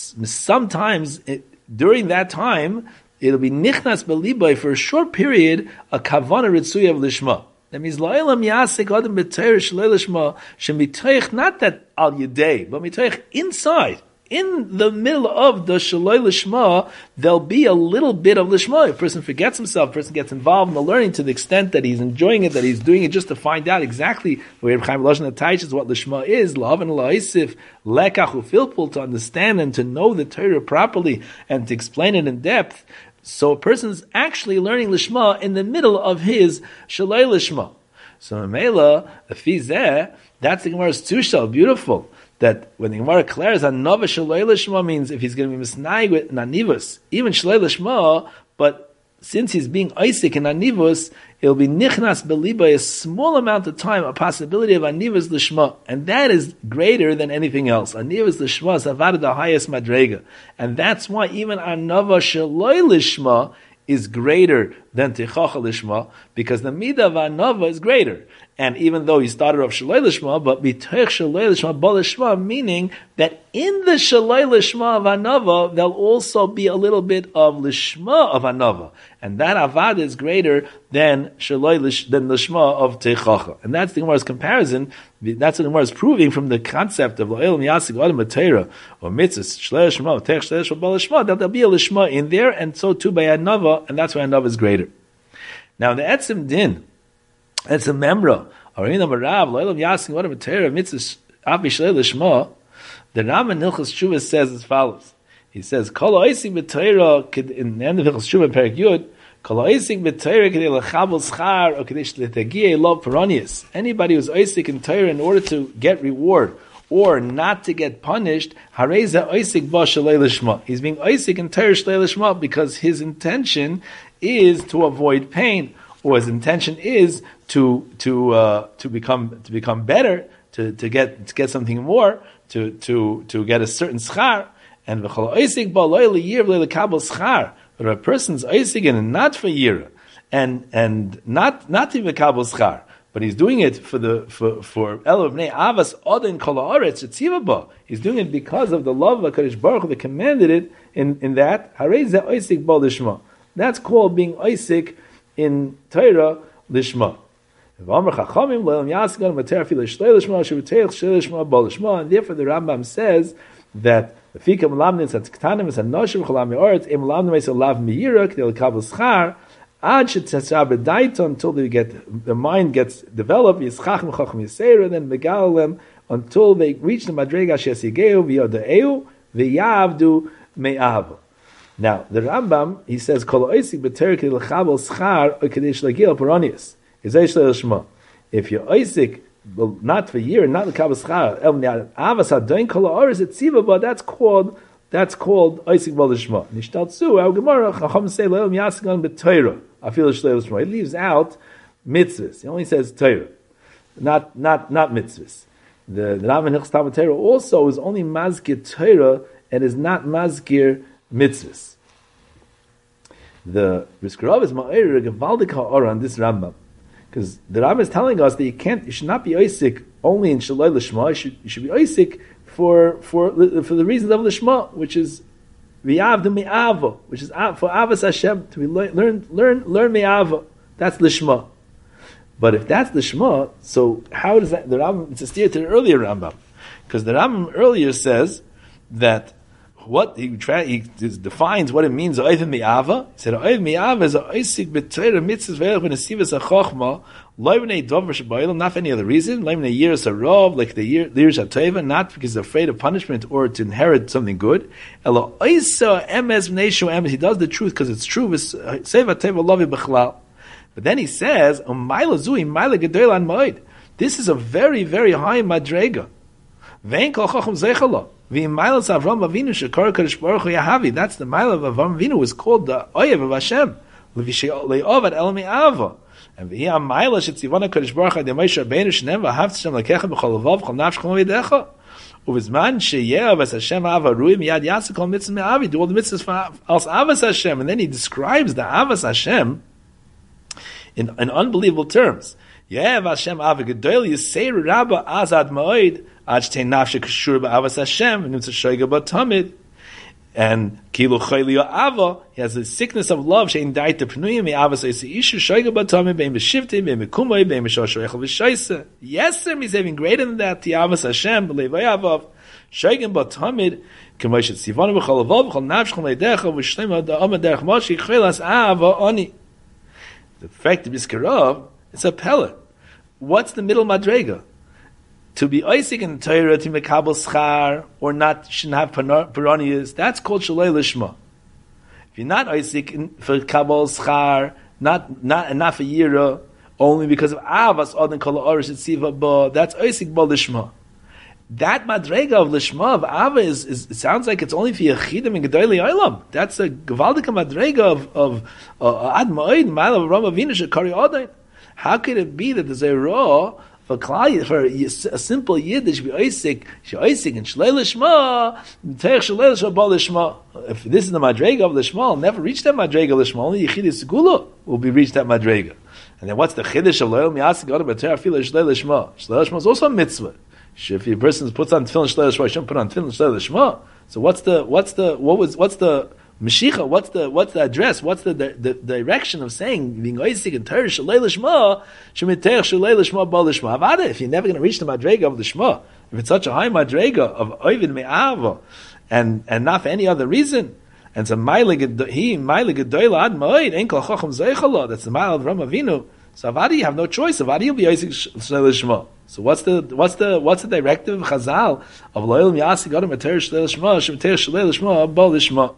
sometimes during that time, it'll be Nichnas Belibai for a short period, a Kavana Ritzuya of Lishma. That means Lo'ilam Yasik Adam B'Torah Shalei Lishma Shemitoich, not that Al Yedei, but Mitoich inside. In the middle of the Shaloi Lishma, there'll be a little bit of Lishma. A person forgets himself, a person gets involved in the learning to the extent that he's enjoying it, that he's doing it just to find out exactly where Reb Chaim Volozhin teaches what Lishma is, Lahav and La'isif, Lekach Ufilpul, to understand and to know the Torah properly and to explain it in depth. So a person's actually learning Lishma in the middle of his Shaloi Lishma. So Mela, the Fizeh, that's the Gemara's Tushal, beautiful. That when the Gemara declares Anova Shalei Lishma means if he's going to be misnaig with Nanivus, even Shalei Lishma, but since he's being Isaac in Nanivus, it'll be Nichnas Beliba, a small amount of time, a possibility of Anivus Lishma, and that is greater than anything else. Anivus Lishma is Avada, the highest Madrega, and that's why even Anova Shalei Lishma is greater than Teichacha Lishma, because the Midah of Anova is greater. And even though he started off Shalei Lishma, but B'Teich Shalei Lishma Bal Lishma, meaning that in the Shalei Lishma of Anova, there'll also be a little bit of Lishma of Anova. And that Avad is greater than than Lishma of Teichacha. And that's the Gemara's comparison. That's what the Gemara is proving from the concept of Lo'ilam Yasik Adam B'Torah, or Mitzvah Shalei Lishma, B'Teich Shalei Lishma Bal Lishma, that there'll be a Lishma in there, and so too by Anova, and that's why Anova is greater. Now, the Etzim Din, it's a memra. Arina Marav, Lo'ilam Yasik Adam B'Torah, Mitzvah Avi Shalei Lishma. The Rambam in Hilchos Teshuvah says as follows. He says, Kol ha'isik b'Torah, in the end of Hilchos Teshuvah, Perek Yud, Kol ha'isik b'Torah k'dei l'chabel schar, or k'dei sh'litegiye lo peronius. Anybody who's isik in Torah in order to get reward, or not to get punished, hareza isik ba shalei lishma. He's being isik in Torah shalei lishma because his intention is to avoid pain, or his intention is to become better, to get something more, to get a certain schar. And v'chol oisig ba loy liyir v'loy lekabel schar. But if a person's oisig and not for yira, and not to v'kabel schar, but he's doing it for elav bnei avas odin kol haaretz etziva ba. He's doing it because of the love of HaKadosh Baruch Hu that commanded it in that. Harei zeh oisig ba lishma. That's called being oisig in Torah lishma. And therefore the Rambam says that the until the mind gets developed, then until they reach the madrega now the Rambam, he says if you're Isaac well, not for year, not the kabbalah schar. Avas hadoin kol ha'oris etziva, but that's called oisik bal lishma. Nishtaltzu our Gemara Chacham say le'el yasagan b'Torah. Afil shleil lishma. It leaves out mitzvahs. It only says Torah, not mitzvahs. The Rav Hilchos Talmud Torah also is only mazkir Torah and is not mazkir mitzvahs. The Brisker Rav is ma'ir a gevaldik ha'or on this Rambam, because the Rambam is telling us that you should not be oisik only in shaloi lishma. You should be oisik for the reasons of lishma, which is v'yavdu mi'ava, which is for avas Hashem, to be learn mi'ava. That's lishma. But if that's lishma, so how does that? The Rambam, it's a steer to the earlier Rambam, because the Rambam earlier says that what he defines what it means. Oiv mi'ava. He said oiv mi'ava is a oisik b'Torah mitzvahs ve'elch v'nesivas ha'chochma lo b'nei dover shebayil, not for any other reason. Lo b'nei yiras harov, like the yiras hatova, not because he's afraid of punishment or to inherit something good. Elo oisa emes b'nei shu emes. He does the truth because it's true. Seva teva lovi b'chlal. But then he says umayla zui mayla gedoil an moed. This is a very, very high madrega. Ve'en kol chacham zeichala. That's the mile of Avram Avinu, was called the Oyev of Hashem. And v'hi mile shetzivana Kadosh Baruch Hu Moshe Rabbeinu shenem v'ahavta Hashem lekecha b'chol lavav b'chol nafsh b'chol yidecha. Uvizman sheyev as Hashem avarui miyad yaseh kol mitzvah me'avi. Do all the mitzvahs als avas Hashem, and then he describes the avas Hashem in unbelievable terms. Yev Hashem avi gedol yisei rabba azad ma'od. And kilu chayli ava, he has a sickness of love. Shein died to pnuyim me'avas ishu shoyga batamid beim b'shivtim beim b'kumay beim b'shoshaychel v'shaisa. Yes, sir, he's even greater than that. Tiavas Hashem b'levayavav shoyga batamid k'moshet sivanu b'chol avav b'chol nafshchol leidecha v'shlema da'amad derech moshi chaylas ava oni. The fact of Yiskarov, it's a pellet. What's the middle madrega? To be oisik in Torah, to mekabel schar, or not, shouldn't have paronias, that's called shalei lishma. If you're not oisik for kabel schar, not for yira, only because of avas odin kol ha'orish etziva ba, that's oisik ba lishma. That madrega of lishma of ava is it sounds like it's only for yechidim and gedolei olam. That's a gewaldika madrega of ad ma'od ma'al of Avraham Avinu shekari odin. How could it be that there's a raw for a simple yid that should be oisik and shlei lishma, teich shlei lishma ba lishma? If this is the madrega of lishma, I'll never reach that madrega of lishma. Only yechidus segula will be reached that madrega. And then what's the chiddush of loyal miyasik god b'ter afil shlei lishma? Shlei lishma is also a mitzvah. If a person puts on tefillin shlei lishma, he shouldn't put on tefillin shlei lishma. So what's the Mashiach, what's the address? What's the direction of saying being oisik and Torah shalei lishma, shemitech shalei lishma bal lishma avada? If you're never going to reach the madrega of lishma, if it's such a high madrega of oivin me'ava, and not for any other reason, and it's a mile gedoyla ad moed ein kol chacham zeichala. That's the mile of Avraham Avinu. So avada, you have no choice. Avada, you'll be oisik shalei lishma. So what's the directive of Chazal of loyal miyasik adam eter shlei lishma shemitech shlei lishma bal lishma?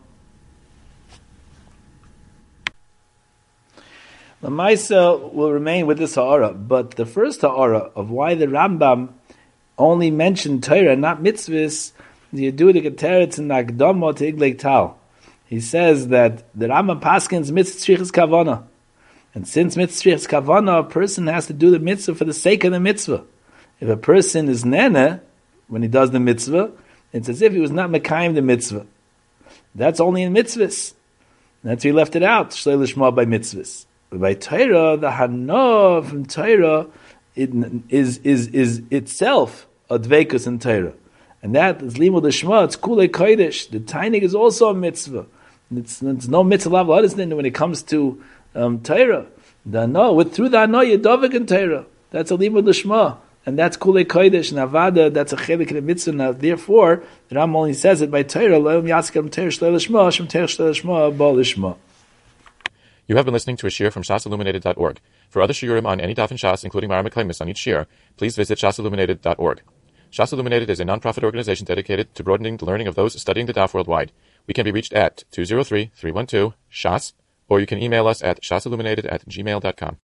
The Maisa will remain with this ha'ara, but the first ha'ara of why the Rambam only mentioned Torah, not mitzvahs, you do the Geteretz in Akdama to Iglek Tal. He says that the Rambam paskins mitzvah tzrichas kavana, and since mitzvah tzrichas kavana, a person has to do the mitzvah for the sake of the mitzvah. If a person is nene when he does the mitzvah, it's as if he was not mekayim the mitzvah. That's only in mitzvahs. That's why he left it out. Shlei lishma by mitzvahs. But by Torah, the hana from Torah is itself a dveikus in Torah, and that is limud lishma. It's kulei kodesh. The tainig is also a mitzvah. It's no mitzvah level understanding when it comes to Torah. The hana, through the hana you dovek in Torah. That's a limud lishma. And that's kulei kodesh and avada. That's a chelik in the mitzvah. Now, therefore, the Ram only says it by Torah. Le'om yaskam Torah shlei lishma, shem Torah shlei lishma, ba lishma. You have been listening to a shiur from shasilluminated.org. For other shiurim on any daf in Shas, including Mara Meklemis on each shiur, please visit shasilluminated.org. Shas Illuminated is a non-profit organization dedicated to broadening the learning of those studying the daf worldwide. We can be reached at 203-312-SHAS, or you can email us at shasilluminated@gmail.com.